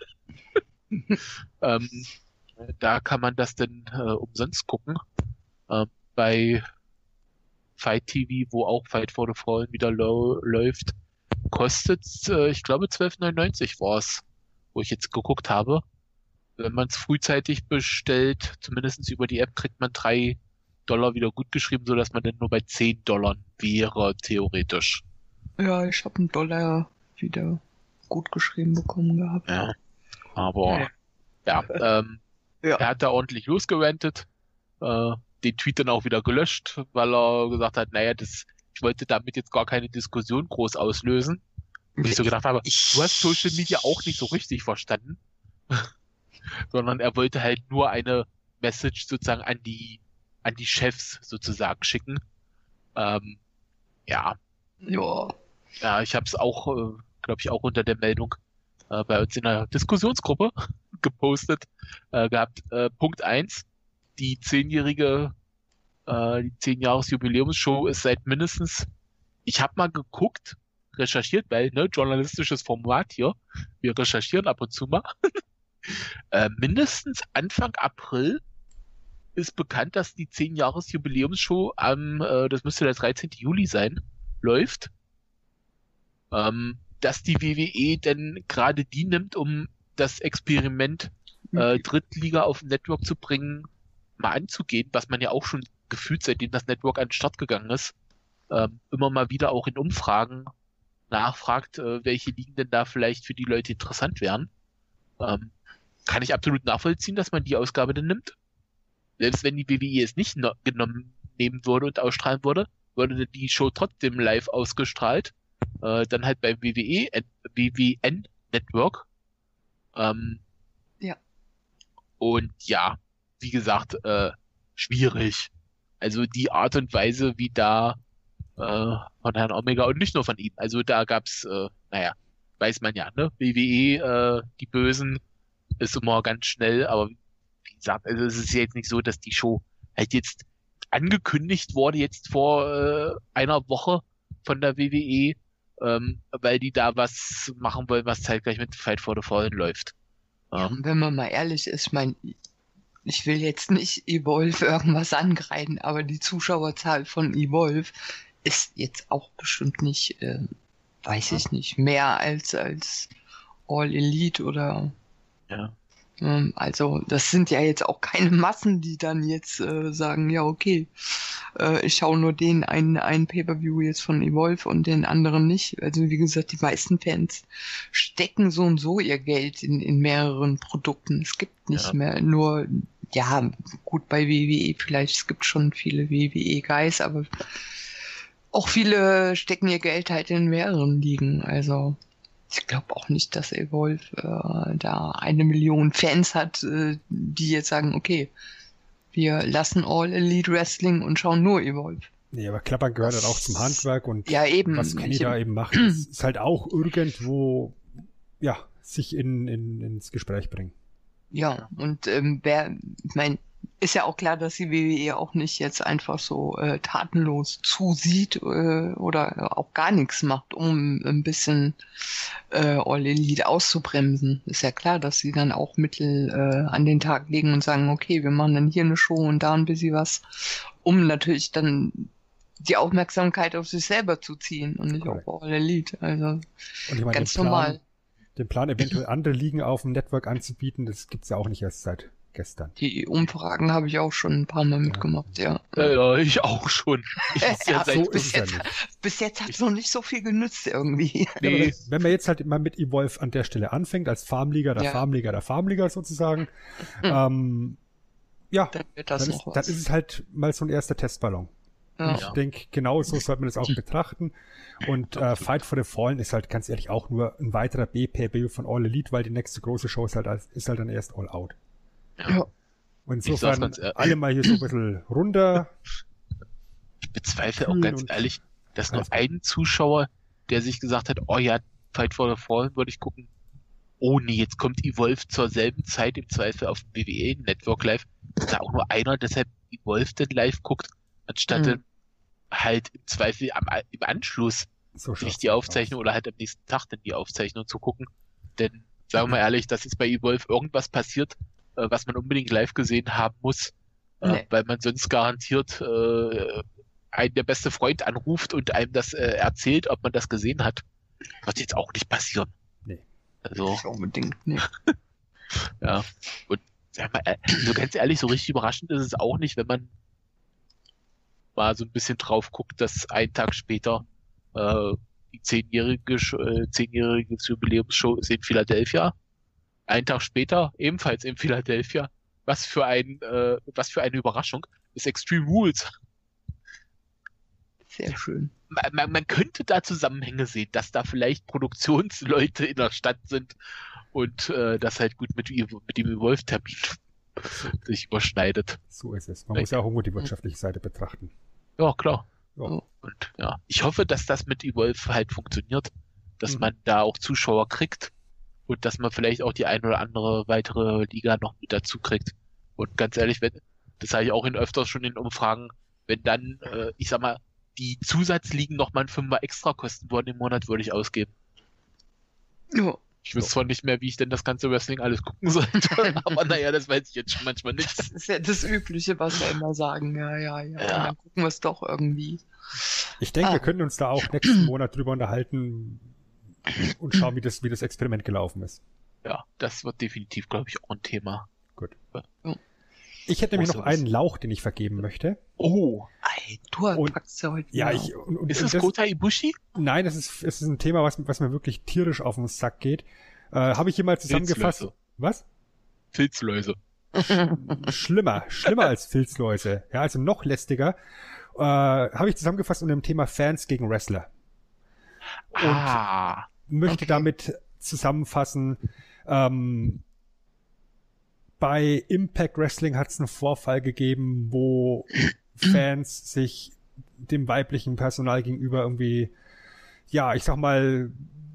ähm, da kann man das dann äh, umsonst gucken. Ähm, bei Fight T V, wo auch Fight for the Fallen wieder lo- läuft, kostet äh, ich glaube zwölf neunundneunzig war es, wo ich jetzt geguckt habe. Wenn man es frühzeitig bestellt, zumindest über die App, kriegt man drei Dollar wieder gut geschrieben, sodass man dann nur bei zehn Dollar wäre, theoretisch. Ja, ich habe einen Dollar wieder gut geschrieben bekommen gehabt. Ja. Aber ja, ähm, Ja. er hat da ordentlich losgerantet, äh, den Tweet dann auch wieder gelöscht, weil er gesagt hat, naja, das, ich wollte damit jetzt gar keine Diskussion groß auslösen. Und ich so gedacht habe, Ich- du hast Social Media auch nicht so richtig verstanden. Sondern er wollte halt nur eine Message sozusagen an die, an die Chefs sozusagen schicken. Ähm, ja, Ja. ja, ich habe es auch, äh, glaube ich, auch unter der Meldung äh, bei uns in der Diskussionsgruppe gepostet äh, gehabt. Äh, Punkt eins, die zehnjährige, äh, die zehn-Jahres-Jubiläumsshow ist seit mindestens, ich habe mal geguckt, recherchiert, weil, ne, journalistisches Format hier, wir recherchieren ab und zu mal. äh, mindestens Anfang April ist bekannt, dass die zehn-Jahres-Jubiläumsshow am, äh, das müsste der dreizehnten Juli sein, läuft. Ähm, dass die W W E denn gerade die nimmt, um das Experiment äh, Drittliga auf dem Network zu bringen, mal anzugehen, was man ja auch schon gefühlt, seitdem das Network an den Start gegangen ist, ähm, immer mal wieder auch in Umfragen nachfragt, äh, welche Ligen denn da vielleicht für die Leute interessant wären. Ähm, kann ich absolut nachvollziehen, dass man die Ausgabe denn nimmt. Selbst wenn die W W E es nicht no- genommen nehmen würde und ausstrahlen würde, würde die Show trotzdem live ausgestrahlt. Äh, dann halt beim W W E, äh, W W N Network. Ähm, Ja. Und ja, wie gesagt, äh, schwierig. Also die Art und Weise, wie da äh, von Herrn Omega und nicht nur von ihm. Also da gab's, äh, naja, weiß man ja, ne? W W E, äh, die Bösen, ist immer ganz schnell, aber wie gesagt, also es ist jetzt nicht so, dass die Show halt jetzt angekündigt wurde, jetzt vor äh, einer Woche von der W W E, ähm, weil die da was machen wollen, was zeitgleich mit Fight for the Fallen läuft. Ja, Ähm, und wenn man mal ehrlich ist, mein, ich will jetzt nicht Evolve irgendwas angreifen, aber die Zuschauerzahl von Evolve ist jetzt auch bestimmt nicht, äh, weiß ich nicht, mehr als, als All Elite oder, ja. ähm, also das sind ja jetzt auch keine Massen, die dann jetzt äh, sagen, ja okay, äh, ich schaue nur den einen, einen Pay-Per-View jetzt von Evolve und den anderen nicht. Also wie gesagt, die meisten Fans stecken so und so ihr Geld in, in mehreren Produkten. Es gibt nicht Ja. mehr nur, ja, gut bei W W E vielleicht, es gibt schon viele W W E-Guys, aber auch viele stecken ihr Geld halt in mehreren Ligen. Also ich glaube auch nicht, dass Evolve äh, da eine Million Fans hat, äh, die jetzt sagen, okay, wir lassen All Elite Wrestling und schauen nur Evolve. Nee, aber Klappern gehört halt auch zum Handwerk und Ja, eben. was Kenny Ich- da eben macht, ist, ist halt auch irgendwo, ja, sich in, in, ins Gespräch bringen. Ja, und ähm, wer, ich mein, ist ja auch klar, dass die W W E auch nicht jetzt einfach so äh, tatenlos zusieht äh, oder auch gar nichts macht, um ein bisschen äh, All Elite auszubremsen. Ist ja klar, dass sie dann auch Mittel äh, an den Tag legen und sagen, okay, wir machen dann hier eine Show und da ein bisschen was, um natürlich dann die Aufmerksamkeit auf sich selber zu ziehen und nicht Korrekt. auf All Elite. Also Und ich meine, ganz den Plan, normal. den Plan, eventuell andere Ligen auf dem Network anzubieten, das gibt's ja auch nicht erst seit gestern. Die Umfragen habe ich auch schon ein paar Mal mitgemacht, ja. Äh, ja, ich auch schon. Ich Ja, muss ja seit, so bis, ist es ja jetzt, nicht. bis jetzt hat es noch nicht so viel genützt irgendwie. nee, Wenn man jetzt halt mal mit Evolve an der Stelle anfängt, als Farmliga, der Ja. Farmliga, der Farmliga sozusagen, ähm, ja, Dann wird das dann, noch ist, dann was. ist es halt mal so ein erster Testballon. Ja. Ich denke, genau so sollte man das auch betrachten. Und äh, Fight for the Fallen ist halt ganz ehrlich auch nur ein weiterer B-Pay-Per-View von All Elite, weil die nächste große Show ist halt, als, ist halt dann erst All Out. Ja. Und Ich sag's insofern ganz ehrlich. alle mal hier so ein bisschen runter. ich bezweifle auch Kühlen ganz und- ehrlich, dass nur Alles ein Zuschauer, der sich gesagt hat, oh ja, Fight for the Fallen würde ich gucken. Oh nee, jetzt kommt Evolve zur selben Zeit im Zweifel auf dem W W E Network Live. Da auch nur einer deshalb Evolve denn live guckt, anstatt Mhm. dann halt im Zweifel am, im Anschluss So sich schaut's die aus. Aufzeichnung oder halt am nächsten Tag dann die Aufzeichnung zu gucken. Denn, sagen wir mal ehrlich, dass jetzt bei Evolve irgendwas passiert, äh, was man unbedingt live gesehen haben muss, äh, Nee. weil man sonst garantiert äh, einen der beste Freund anruft und einem das äh, erzählt, ob man das gesehen hat. Wird jetzt auch nicht passieren. Nee. Also, Nicht unbedingt, nee. ja. Und sag mal, äh, so ganz ehrlich, so richtig überraschend ist es auch nicht, wenn man mal so ein bisschen drauf guckt, dass einen Tag später äh, die zehnjährige, Sch- äh, zehnjährige Jubiläumsshow ist in Philadelphia. Einen Tag später ebenfalls in Philadelphia. Was für ein, äh, was für eine Überraschung ist Extreme Rules. Sehr schön. Man, man, man könnte da Zusammenhänge sehen, dass da vielleicht Produktionsleute in der Stadt sind und äh, das halt gut mit, Evo- mit dem Evolve-Termin sich überschneidet. So ist es. Man muss ja auch irgendwo die wirtschaftliche Seite betrachten. Ja, klar. Ja. Und ja, ich hoffe, dass das mit Evolve halt funktioniert, dass Mhm. man da auch Zuschauer kriegt und dass man vielleicht auch die ein oder andere weitere Liga noch mit dazu kriegt. Und ganz ehrlich, wenn, das habe ich auch in öfters schon in Umfragen, wenn dann, äh, ich sag mal, die Zusatzligen noch mal ein Fünfer extra kosten würden im Monat, würde ich ausgeben. Ja. Ich wüsste zwar nicht mehr, wie ich denn das ganze Wrestling alles gucken sollte, aber naja, das weiß ich jetzt schon manchmal nicht. Das ist ja das Übliche, was wir immer sagen. Ja, ja, ja. Ja. Und dann gucken wir es doch irgendwie. Ich denke, Ah. wir können uns da auch nächsten Monat drüber unterhalten und schauen, wie das, wie das Experiment gelaufen ist. Ja, das wird definitiv, glaube ich, auch ein Thema. Gut. Ja. Ich hätte nämlich noch Großes. einen Lauch, den ich vergeben möchte. Oh, Ey, du Und- packst ja heute Ja, wieder ich, auf. und, und, ist und es das, Kota Ibushi? nein, es ist, es ist ein Thema, was, was mir wirklich tierisch auf den Sack geht. Äh, Habe ich hier mal zusammengefasst. Filzläuse. Was? Filzläuse. Schlimmer, schlimmer als Filzläuse. Ja, also noch lästiger. Äh, Habe ich zusammengefasst unter dem Thema Fans gegen Wrestler. Und Ah, möchte Okay. damit zusammenfassen, ähm, bei Impact Wrestling hat es einen Vorfall gegeben, wo Fans sich dem weiblichen Personal gegenüber irgendwie, ja, ich sag mal,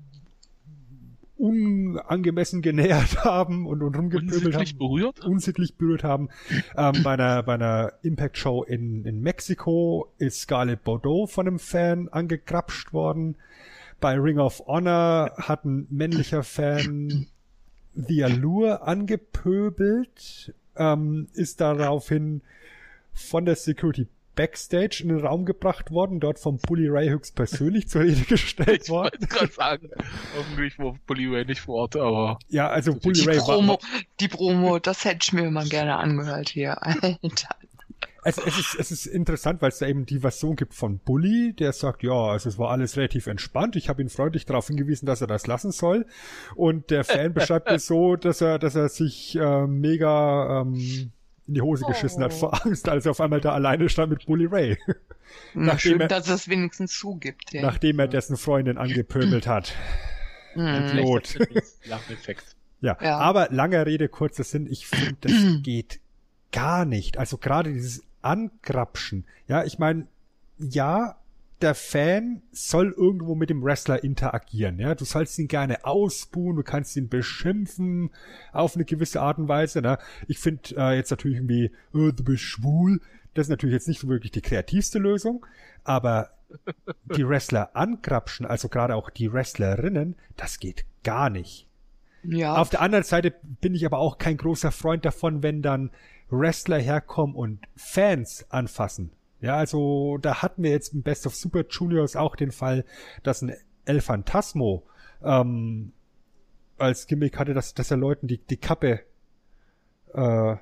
unangemessen genähert haben und, und rumgepöbelt unsittlich haben. berührt? Unsittlich berührt haben. Ähm, bei einer, bei einer Impact-Show in, in Mexiko ist Scarlett Bordeaux von einem Fan angekrapscht worden. Bei Ring of Honor hat ein männlicher Fan The Allure angepöbelt, ähm, ist daraufhin von der Security Backstage in den Raum gebracht worden, dort vom Bully Ray höchstpersönlich zur Rede gestellt Ich worden. wollte gerade sagen, hoffentlich war Bully Ray nicht vor Ort, aber Ja, also Die Bully Die Ray Promo, war, die Promo, das hätte ich mir mal gerne angehört hier. Alter. es, es, ist, es ist interessant, weil es da eben die Version gibt von Bully, der sagt, ja, also es war alles relativ entspannt. Ich habe ihn freundlich darauf hingewiesen, dass er das lassen soll. Und der Fan beschreibt es so, dass er, dass er sich äh, mega ähm, in die Hose geschissen hat Oh. vor Angst, als er auf einmal da alleine stand mit Bully Ray, Na, Nachdem schön, er- dass es wenigstens zugibt. Ja. nachdem er dessen Freundin angepöbelt hat. Mhm. vielleicht Not. hat er den Lacheffekt. Ja, Ja. aber langer Rede, kurzer Sinn, ich finde, das geht gar nicht. Also gerade dieses Ankrapschen. Ja, ich meine, ja, der Fan soll irgendwo mit dem Wrestler interagieren. Ja, du sollst ihn gerne ausbuhen, du kannst ihn beschimpfen auf eine gewisse Art und Weise. Ne? Ich finde äh, jetzt natürlich irgendwie, äh, du bist schwul. Das ist natürlich jetzt nicht so wirklich die kreativste Lösung, aber die Wrestler ankrapschen, also gerade auch die Wrestlerinnen, das geht gar nicht. Ja. Auf der anderen Seite bin ich aber auch kein großer Freund davon, wenn dann Wrestler herkommen und Fans anfassen. Ja, also da hatten wir jetzt im Best of Super Juniors auch den Fall, dass ein El Phantasmo ähm, als Gimmick hatte, dass, dass er Leuten die, die Kappe äh,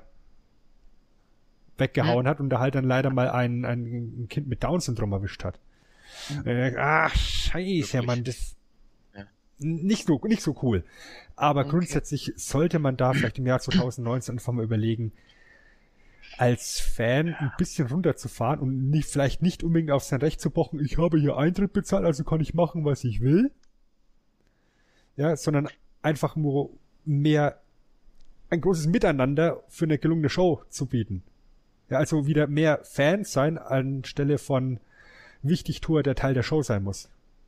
weggehauen hat und da halt dann leider mal ein, ein Kind mit Down-Syndrom erwischt hat. Äh, ach, scheiße, Wirklich? Mann, das Ja. nicht so, nicht so cool. Aber Okay. grundsätzlich sollte man da vielleicht im Jahr zwanzig neunzehn einfach mal überlegen, als Fan ein bisschen runterzufahren und nicht, vielleicht nicht unbedingt auf sein Recht zu pochen, ich habe hier Eintritt bezahlt, also kann ich machen, was ich will. Ja, sondern einfach nur mehr ein großes Miteinander für eine gelungene Show zu bieten. Ja, also wieder mehr Fans sein anstelle von Wichtigtour, der Teil der Show sein muss.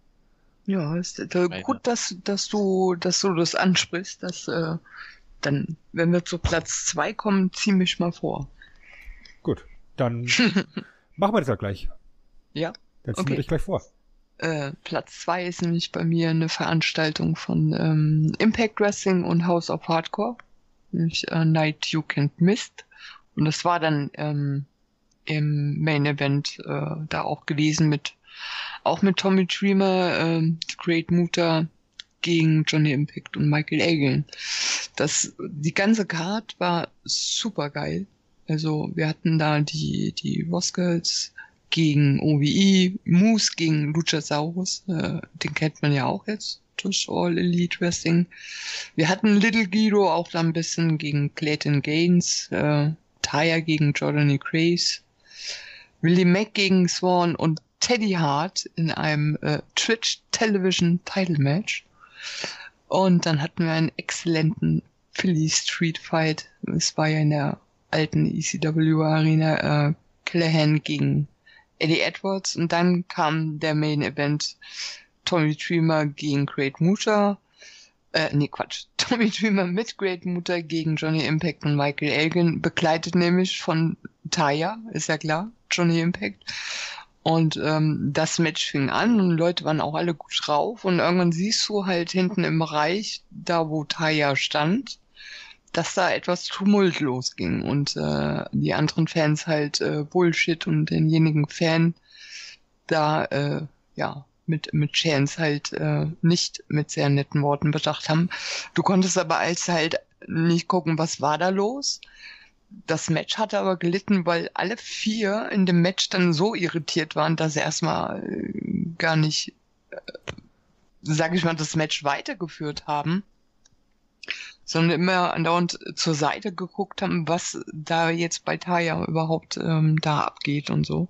Ja, ist äh, Meine. gut, dass, dass du, dass du das ansprichst, dass, äh, dann, wenn wir zu Platz zwei kommen, zieh mich mal vor. Gut, dann machen wir das ja gleich. Ja. Dann ziehen wir Okay. dich gleich vor. Äh, Platz zwei ist nämlich bei mir eine Veranstaltung von ähm, Impact Wrestling und House of Hardcore, nämlich äh, Night You Can't Miss. Und das war dann ähm, im Main Event äh, da auch gewesen mit, auch mit Tommy Dreamer, ähm, The Great Muta gegen Johnny Impact und Michael Elgin. Das, die ganze Card war super geil. Also wir hatten da die, die Rascals gegen O V E, Moose gegen Luchasaurus, äh, den kennt man ja auch jetzt durch All Elite Wrestling. Wir hatten Little Guido auch da ein bisschen gegen Clayton Gaines, äh, Taya gegen Jordany Grace, Willie Mack gegen Swan und Teddy Hart in einem äh, Twitch Television Title Match. Und dann hatten wir einen exzellenten Philly Street Fight. Es war ja in der alten E C W Arena, äh, Callahan gegen Eddie Edwards. Und dann kam der Main Event Tommy Dreamer gegen Great Muta. Äh, nee, Quatsch. Tommy Dreamer mit Great Muta gegen Johnny Impact und Michael Elgin, begleitet nämlich von Taya, ist ja klar, Johnny Impact. Und ähm, das Match fing an und Leute waren auch alle gut drauf. Und irgendwann siehst du halt hinten im Bereich, da wo Taya stand, dass da etwas Tumult losging und äh, die anderen Fans halt äh, Bullshit und denjenigen Fan da äh, ja mit mit Chance halt äh, nicht mit sehr netten Worten bedacht haben. Du konntest aber als halt nicht gucken, was war da los. Das Match hatte aber gelitten, weil alle vier in dem Match dann so irritiert waren, dass sie erstmal äh, gar nicht, äh, sag ich mal, das Match weitergeführt haben, sondern immer andauernd zur Seite geguckt haben, was da jetzt bei Taya überhaupt ähm, da abgeht und so.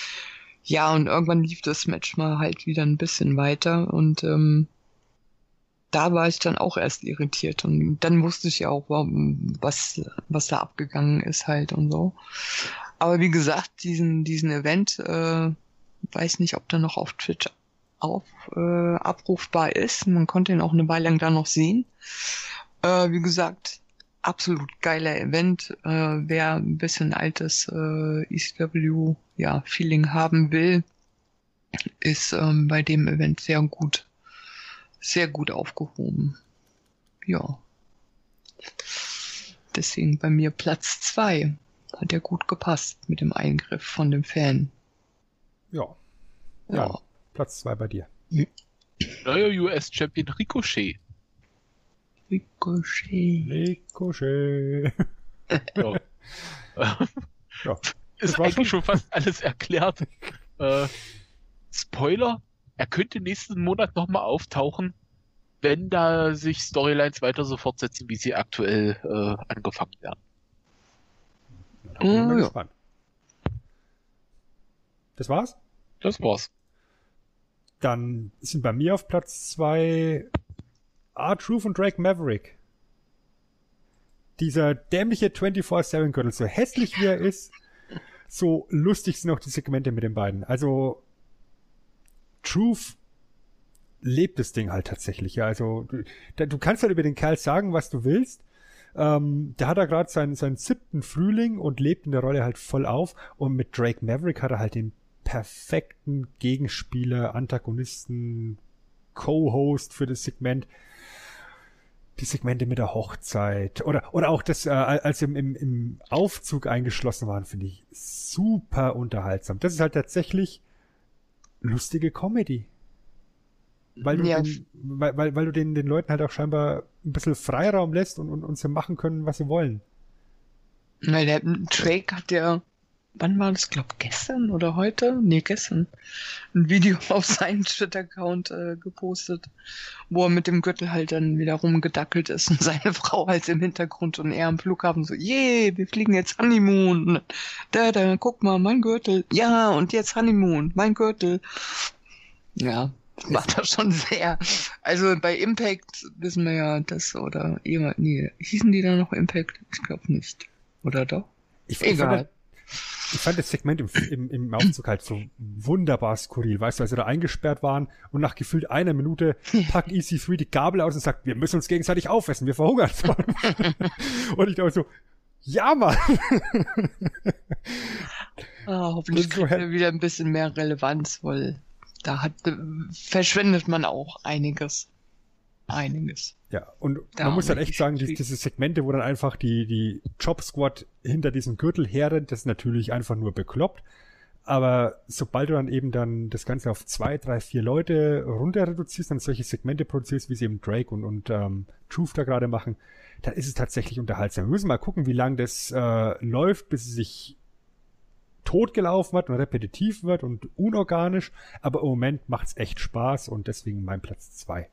Ja, und irgendwann lief das Match mal halt wieder ein bisschen weiter und ähm, da war ich dann auch erst irritiert und dann wusste ich ja auch, was, was da abgegangen ist halt und so. Aber wie gesagt, diesen, diesen Event, äh, weiß nicht, ob der noch auf Twitch auf, äh, abrufbar ist. Man konnte ihn auch eine Weile lang da noch sehen. Äh, wie gesagt, absolut geiler Event. Äh, wer ein bisschen altes äh, E C W ja, Feeling haben will, ist ähm, bei dem Event sehr gut, sehr gut aufgehoben. Ja. Deswegen bei mir Platz zwei. Hat ja gut gepasst mit dem Eingriff von dem Fan. Ja. Ja. Ja. Platz zwei bei dir. Neuer U S-Champion Ricochet. Ricochet. Ricochet. Ja. Ja. Ist Das war eigentlich schon fast alles erklärt. Äh, Spoiler, er könnte nächsten Monat nochmal auftauchen, wenn da sich Storylines weiter so fortsetzen, wie sie aktuell äh, angefangen werden. Da bin ich mal Oh, ja. gespannt. Das war's? Das war's. Dann sind bei mir auf Platz zwei R-Truth und Drake Maverick. Dieser dämliche vierundzwanzig sieben Gürtel, so hässlich wie er ist, so lustig sind auch die Segmente mit den beiden. Also Truth lebt das Ding halt tatsächlich. Ja, also du, da, du kannst halt über den Kerl sagen, was du willst. Ähm, der hat da gerade seinen, seinen siebten Frühling und lebt in der Rolle halt voll auf. Und mit Drake Maverick hat er halt den perfekten Gegenspieler, Antagonisten, Co-Host für das Segment. Die Segmente mit der Hochzeit oder oder auch das, äh, als sie im, im, im Aufzug eingeschlossen waren, finde ich super unterhaltsam. Das ist halt tatsächlich lustige Comedy. Weil du, Ja. den, weil, weil, weil du den, den Leuten halt auch scheinbar ein bisschen Freiraum lässt und, und, und sie machen können, was sie wollen. Na, der Drake hat ja, wann war das, glaub gestern oder heute? Nee, gestern. Ein Video auf seinem Twitter-Account äh, gepostet, wo er mit dem Gürtel halt dann wieder rumgedackelt ist und seine Frau halt im Hintergrund und er am Flughafen so, yeah, wir fliegen jetzt Honeymoon. Da, da, guck mal, mein Gürtel. Ja, und jetzt Honeymoon, mein Gürtel. Ja, war das schon sehr. Also bei Impact wissen wir ja, das oder jemand, nee, hießen die da noch Impact? Ich glaube nicht. Oder doch? Ich, ich, Egal. fand, ich fand das Segment im, im, im Aufzug halt so wunderbar skurril, weißt du, als sie da eingesperrt waren und nach gefühlt einer Minute packt E C drei die Gabel aus und sagt, wir müssen uns gegenseitig aufessen, wir verhungern. Und ich dachte so, ja, Mann! Ah, hoffentlich kriegt er wieder ein bisschen mehr Relevanz, weil da hat, verschwendet man auch einiges. Einiges. Ja, und Da man muss halt nicht echt sagen, die, viel. diese Segmente, wo dann einfach die, die Job Squad hinter diesem Gürtel herrennt, das ist natürlich einfach nur bekloppt. Aber sobald du dann eben dann das Ganze auf zwei, drei, vier Leute runter reduzierst, dann solche Segmente produzierst, wie sie eben Drake und, und ähm, Truth da gerade machen, dann ist es tatsächlich unterhaltsam. Wir müssen mal gucken, wie lange das äh, läuft, bis es sich totgelaufen hat und repetitiv wird und unorganisch. Aber im Moment macht's echt Spaß und deswegen mein Platz zwei.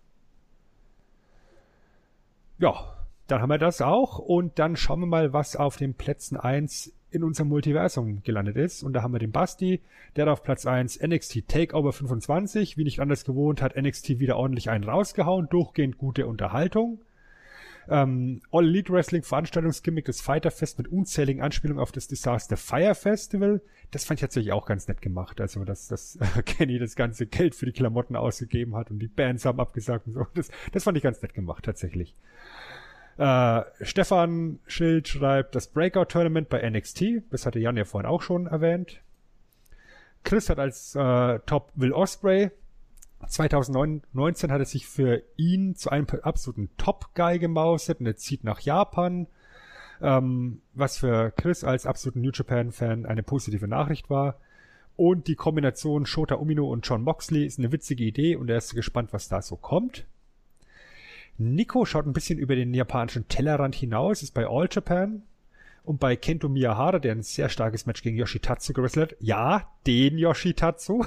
Ja, dann haben wir das auch und dann schauen wir mal, was auf den Plätzen eins in unserem Multiversum gelandet ist. Und da haben wir den Basti, der hat auf Platz eins N X T Takeover fünfundzwanzig. Wie nicht anders gewohnt, hat N X T wieder ordentlich einen rausgehauen. Durchgehend gute Unterhaltung. Ähm, All Elite Wrestling Veranstaltungsgimmick, das Fighterfest mit unzähligen Anspielungen auf das Disaster Fire Festival. Das fand ich tatsächlich auch ganz nett gemacht. Also, dass, dass äh, Kenny das ganze Geld für die Klamotten ausgegeben hat und die Bands haben abgesagt und so. Das, das fand ich ganz nett gemacht, tatsächlich. Äh, Stefan Schild schreibt das Breakout-Tournament bei N X T. Das hatte Jan ja vorhin auch schon erwähnt. Chris hat als äh, Top Will Ospreay. zwanzig neunzehn hat er sich für ihn zu einem absoluten Top-Guy gemausert und er zieht nach Japan. Ähm, was für Chris als absoluten New Japan-Fan eine positive Nachricht war. Und die Kombination Shota Umino und Jon Moxley ist eine witzige Idee und er ist gespannt, was da so kommt. Nico schaut ein bisschen über den japanischen Tellerrand hinaus, ist bei All Japan und bei Kento Miyahara, der ein sehr starkes Match gegen Yoshitatsu gewrestelt hat. Ja, den Yoshitatsu.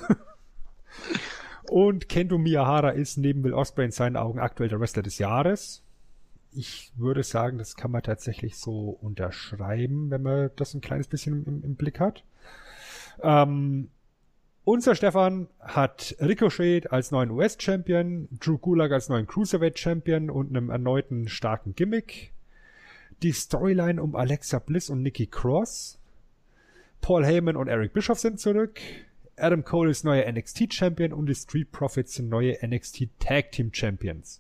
Und Kento Miyahara ist neben Will Ospreay in seinen Augen aktuell der Wrestler des Jahres. Ich würde sagen, das kann man tatsächlich so unterschreiben, wenn man das ein kleines bisschen im, im Blick hat. Ähm, Unser Stefan hat Ricochet als neuen U S-Champion, Drew Gulak als neuen Cruiserweight-Champion und einem erneuten starken Gimmick. Die Storyline um Alexa Bliss und Nikki Cross. Paul Heyman und Eric Bischoff sind zurück. Adam Cole ist neuer N X T-Champion und die Street Profits sind neue N X T-Tag-Team-Champions.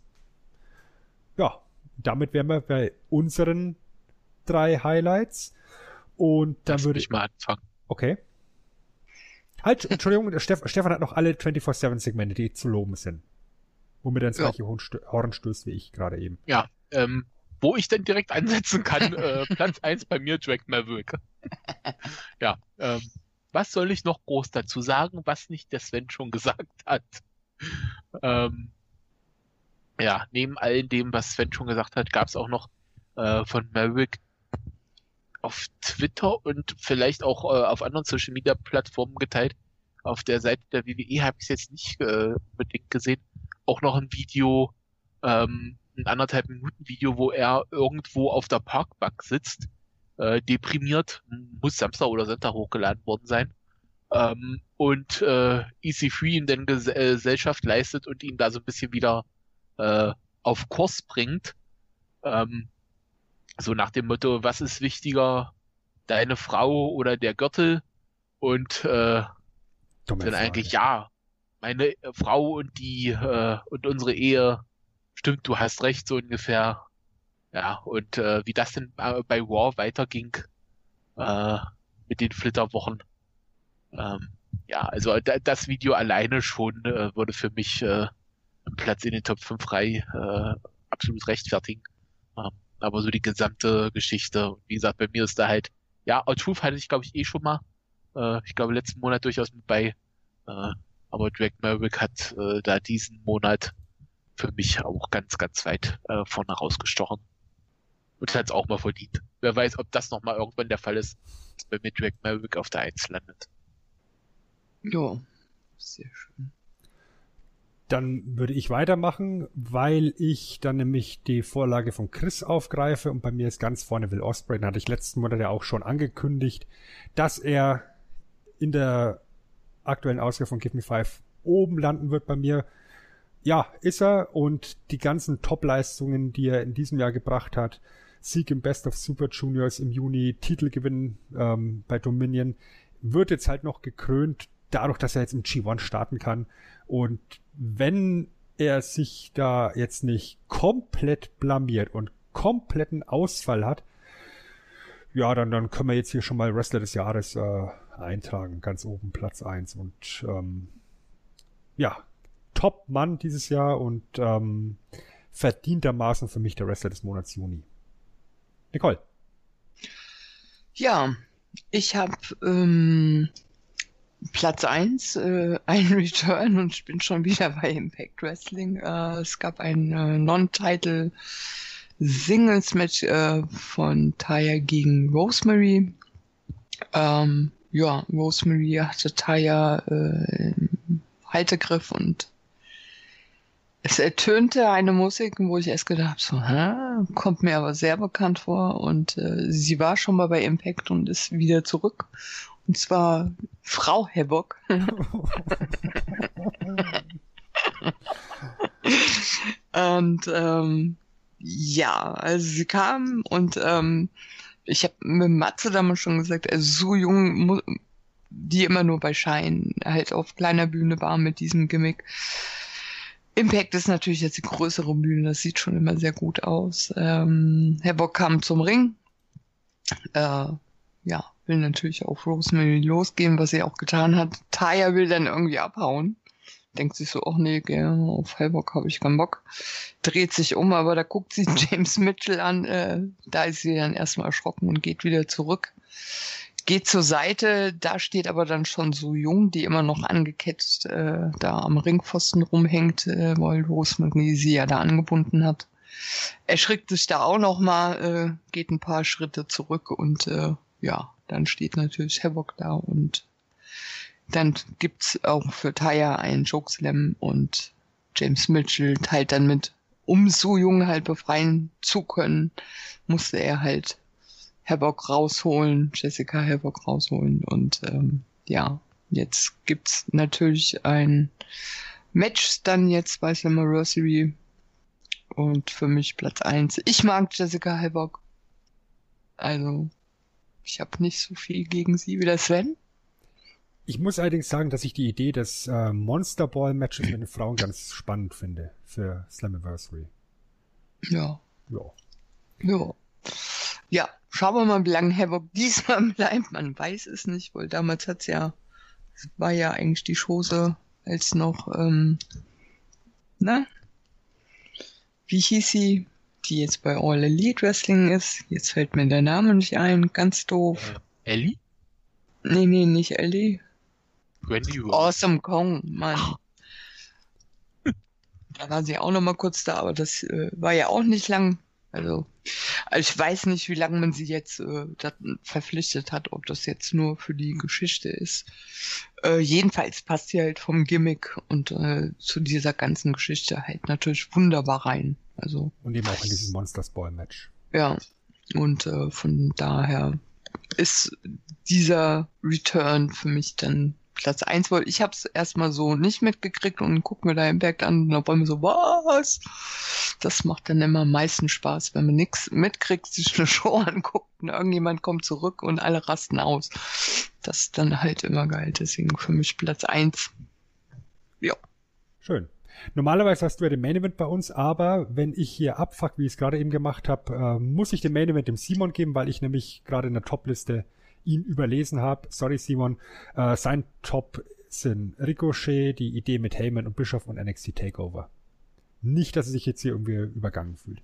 Ja, damit wären wir bei unseren drei Highlights. Und dann Lass würde mich mal anfangen. Okay. Halt, Entschuldigung, der Steff, Stefan hat noch alle vierundzwanzig sieben Segmente, die zu loben sind. Womit er ins Ja. gleiche Horn stö- Horn stößt wie ich gerade eben. Ja, ähm, wo ich denn direkt ansetzen kann, äh, Platz eins bei mir, Drake Maverick. Ja, ähm, was soll ich noch groß dazu sagen, was nicht der Sven schon gesagt hat? Ähm, ja, neben all dem, was Sven schon gesagt hat, gab es auch noch äh, von Maverick auf Twitter und vielleicht auch äh, auf anderen Social Media Plattformen geteilt. Auf der Seite der W W E habe ich es jetzt nicht äh, unbedingt gesehen. Auch noch ein Video, ähm, ein anderthalb Minuten Video, wo er irgendwo auf der Parkbank sitzt, äh, deprimiert, muss Samstag oder Sonntag hochgeladen worden sein. Ähm, und äh, E C drei ihm dann Ges äh, Gesellschaft leistet und ihn da so ein bisschen wieder äh, auf Kurs bringt. Ähm, so nach dem Motto, was ist wichtiger, deine Frau oder der Gürtel? Und äh, Dumme dann Frage. eigentlich ja, meine äh, Frau und die äh, und unsere Ehe, stimmt, du hast recht, so ungefähr. Ja, und äh, wie das denn äh, bei Raw weiterging äh, mit den Flitterwochen. Ähm, ja, also da, das Video alleine schon äh, würde für mich äh, einen Platz in den Top fünf Reihe äh, absolut rechtfertigen. Ähm, aber so die gesamte Geschichte, wie gesagt, bei mir ist da halt, ja, R-Truth hatte ich glaube ich eh schon mal, äh, ich glaube letzten Monat durchaus mit bei, äh, aber Drake Maverick hat äh, da diesen Monat für mich auch ganz, ganz weit äh, vorne rausgestochen. Und hat es auch mal verdient. Wer weiß, ob das nochmal irgendwann der Fall ist, dass bei Midweek Maverick auf der eins landet. Ja, sehr schön. Dann würde ich weitermachen, weil ich dann nämlich die Vorlage von Chris aufgreife und bei mir ist ganz vorne Will Ospreay. Den hatte ich letzten Monat ja auch schon angekündigt, dass er in der aktuellen Ausgabe von Give Me Five oben landen wird bei mir. Ja, ist er, und die ganzen Top-Leistungen, die er in diesem Jahr gebracht hat, Sieg im Best of Super Juniors im Juni, Titelgewinn ähm, bei Dominion, wird jetzt halt noch gekrönt dadurch, dass er jetzt im G eins starten kann. Und wenn er sich da jetzt nicht komplett blamiert und kompletten Ausfall hat, ja, dann, dann können wir jetzt hier schon mal Wrestler des Jahres äh, eintragen, ganz oben Platz eins. Und ähm, ja, Top-Mann dieses Jahr und ähm, verdientermaßen für mich der Wrestler des Monats Juni. Nicole. Ja, ich habe ähm, Platz eins, äh, ein Return, und ich bin schon wieder bei Impact Wrestling. Äh, es gab ein äh, Non-Title Singles-Match äh, von Taya gegen Rosemary. Ähm, ja, Rosemary hatte Taya äh, im Haltegriff und es ertönte eine Musik, wo ich erst gedacht habe, so, hä? Kommt mir aber sehr bekannt vor. Und äh, sie war schon mal bei Impact und ist wieder zurück. Und zwar Frau Havoc. Und ähm, ja, also sie kam und ähm, ich habe mit Matze damals schon gesagt, also so jung, die immer nur bei Shine halt auf kleiner Bühne war mit diesem Gimmick. Impact ist natürlich jetzt die größere Bühne, das sieht schon immer sehr gut aus. Ähm, Havoc kam zum Ring, äh, ja, will natürlich auf Rosemary losgehen, was sie auch getan hat. Taya will dann irgendwie abhauen, denkt sich so, ach nee, gerne auf Havoc habe ich keinen Bock, dreht sich um, aber da guckt sie James Mitchell an, äh, da ist sie dann erstmal erschrocken und geht wieder zurück. Geht zur Seite, da steht aber dann schon so Jung, die immer noch angekettet äh, da am Ringpfosten rumhängt, äh, weil Rosemary sie ja da angebunden hat. Erschrickt sich da auch noch mal, äh, geht ein paar Schritte zurück und äh, ja, dann steht natürlich Havoc da und dann gibt's auch für Taya einen Chokeslam und James Mitchell teilt dann mit, um so Jung halt befreien zu können, musste er halt Havoc rausholen, Jessica Havoc rausholen und ähm, ja, jetzt gibt's natürlich ein Match dann jetzt bei Slammiversary und für mich Platz eins. Ich mag Jessica Havoc, also ich habe nicht so viel gegen sie wie der Sven. Ich muss allerdings sagen, dass ich die Idee des äh, Monster Ball Matches mit den Frauen ganz spannend finde für Slammiversary. Ja. Ja. Ja. Ja, schauen wir mal, wie lange Havoc diesmal bleibt. Man weiß es nicht, weil damals hat's ja, war ja eigentlich die Chose, als noch, ähm, na, wie hieß sie, die jetzt bei All Elite Wrestling ist. Jetzt fällt mir der Name nicht ein, ganz doof. Äh, Ellie? Nee, nee, nicht Ellie. Randy Rhodes. Awesome Kong, Mann. Da war sie auch noch mal kurz da, aber das äh, war ja auch nicht lang. Also, also ich weiß nicht, wie lange man sie jetzt äh, verpflichtet hat, ob das jetzt nur für die Geschichte ist. Äh, jedenfalls passt sie halt vom Gimmick und äh, zu dieser ganzen Geschichte halt natürlich wunderbar rein. Also Und eben auch in dieses Monsters Ball Match. ja, und äh, von daher ist dieser Return für mich dann Platz eins, weil ich habe es erstmal so nicht mitgekriegt und guck mir da Impact an und dann wollen wir so, was? Das macht dann immer am meisten Spaß, wenn man nichts mitkriegt, sich eine Show anguckt und irgendjemand kommt zurück und alle rasten aus. Das ist dann halt immer geil, deswegen für mich Platz eins. Ja. Schön. Normalerweise hast du ja den Main Event bei uns, aber wenn ich hier abfuck, wie ich es gerade eben gemacht habe, äh, muss ich den Main Event dem Simon geben, weil ich nämlich gerade in der Top-Liste ihn überlesen habe. Sorry, Simon. Äh, sein Top sind Ricochet, die Idee mit Heyman und Bischof und N X T Takeover. Nicht, dass er sich jetzt hier irgendwie übergangen fühlt.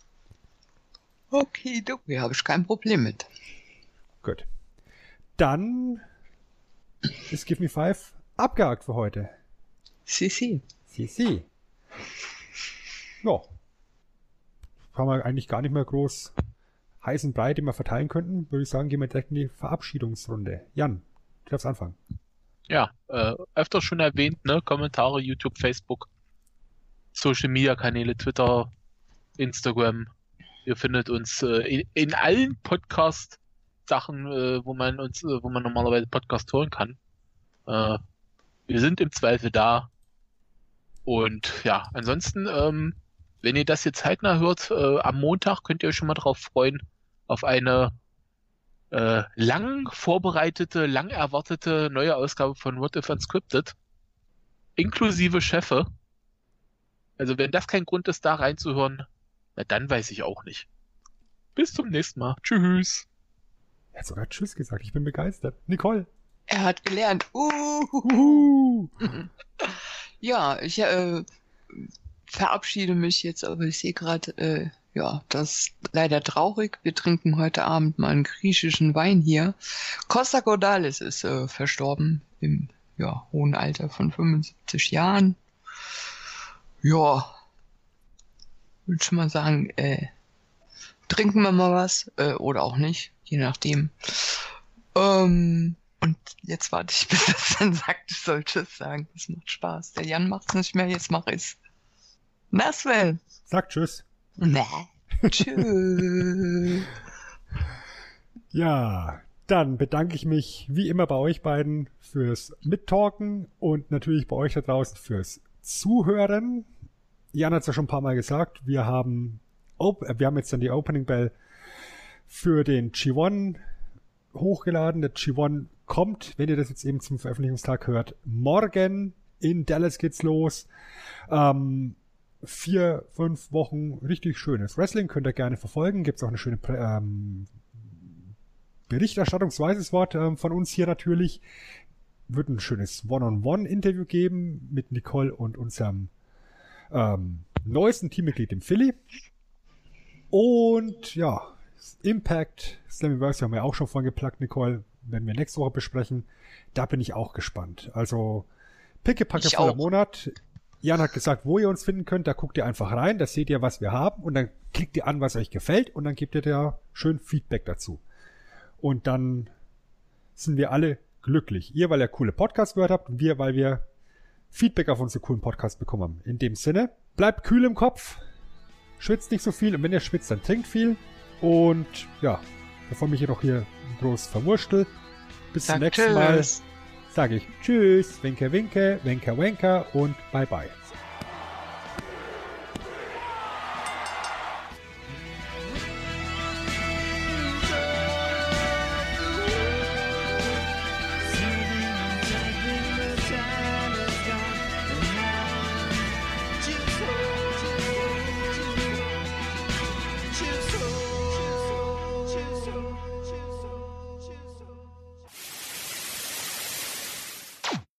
Okay, du, hier habe ich kein Problem mit. Gut. Dann ist Give Me Five abgehakt für heute. Si, si. Si, si. Ja. Kann man eigentlich gar nicht mehr groß heißen Brei, den wir verteilen könnten, würde ich sagen, gehen wir direkt in die Verabschiedungsrunde. Jan, du darfst anfangen. Ja, äh, öfter schon erwähnt, ne? Kommentare, YouTube, Facebook, Social Media Kanäle, Twitter, Instagram. Ihr findet uns äh, in, in allen Podcast-Sachen, äh, wo man uns, äh, wo man normalerweise Podcast hören kann. Äh, wir sind im Zweifel da. Und ja, ansonsten, ähm, wenn ihr das jetzt zeitnah hört, äh, am Montag könnt ihr euch schon mal drauf freuen, auf eine äh, lang vorbereitete, lang erwartete neue Ausgabe von What If Unscripted, inklusive Chefe. Also wenn das kein Grund ist, da reinzuhören, na dann weiß ich auch nicht. Bis zum nächsten Mal. Tschüss. Er hat sogar Tschüss gesagt, ich bin begeistert. Nicole. Er hat gelernt. Uh. Uhu. Ja, ich äh, verabschiede mich jetzt, aber ich sehe gerade, äh, ja, das ist leider traurig. Wir trinken heute Abend mal einen griechischen Wein hier. Costa Cordalis ist äh, verstorben im ja, hohen Alter von fünfundsiebzig Jahren. Ja, würde schon mal sagen, äh, trinken wir mal was äh, oder auch nicht, je nachdem. Ähm, und jetzt warte ich, bis das dann sagt, ich soll Tschüss sagen. Das macht Spaß. Der Jan macht's nicht mehr, jetzt mach ich's. Na, Sven. Sag Tschüss. Nee. Tschüss. Ja, dann bedanke ich mich wie immer bei euch beiden fürs Mittalken und natürlich bei euch da draußen fürs Zuhören. Jan hat es ja schon ein paar Mal gesagt, wir haben, Op- wir haben jetzt dann die Opening Bell für den G eins hochgeladen. Der G eins kommt, wenn ihr das jetzt eben zum Veröffentlichungstag hört, morgen in Dallas geht's los. Ähm, vier, fünf Wochen richtig schönes Wrestling, könnt ihr gerne verfolgen. Gibt's auch eine schöne ähm, Berichterstattungsweises Wort ähm, von uns hier natürlich. Wird ein schönes One-on-One-Interview geben mit Nicole und unserem ähm, neuesten Teammitglied, dem Philly. Und ja, Impact, Slammiversary haben wir auch schon vorhin geplagt, Nicole, werden wir nächste Woche besprechen. Da bin ich auch gespannt. Also Pickepacke voller Monat. Jan hat gesagt, wo ihr uns finden könnt, da guckt ihr einfach rein, da seht ihr, was wir haben und dann klickt ihr an, was euch gefällt und dann gebt ihr da schön Feedback dazu. Und dann sind wir alle glücklich. Ihr, weil ihr coole Podcasts gehört habt und wir, weil wir Feedback auf unsere coolen Podcasts bekommen haben. In dem Sinne, bleibt kühl im Kopf, schwitzt nicht so viel und wenn ihr schwitzt, dann trinkt viel und ja, bevor mich jedoch hier groß verwurstel, bis zum nächsten Mal sage ich Tschüss, Winke, Winke, Wenker, Wenker und Bye, Bye.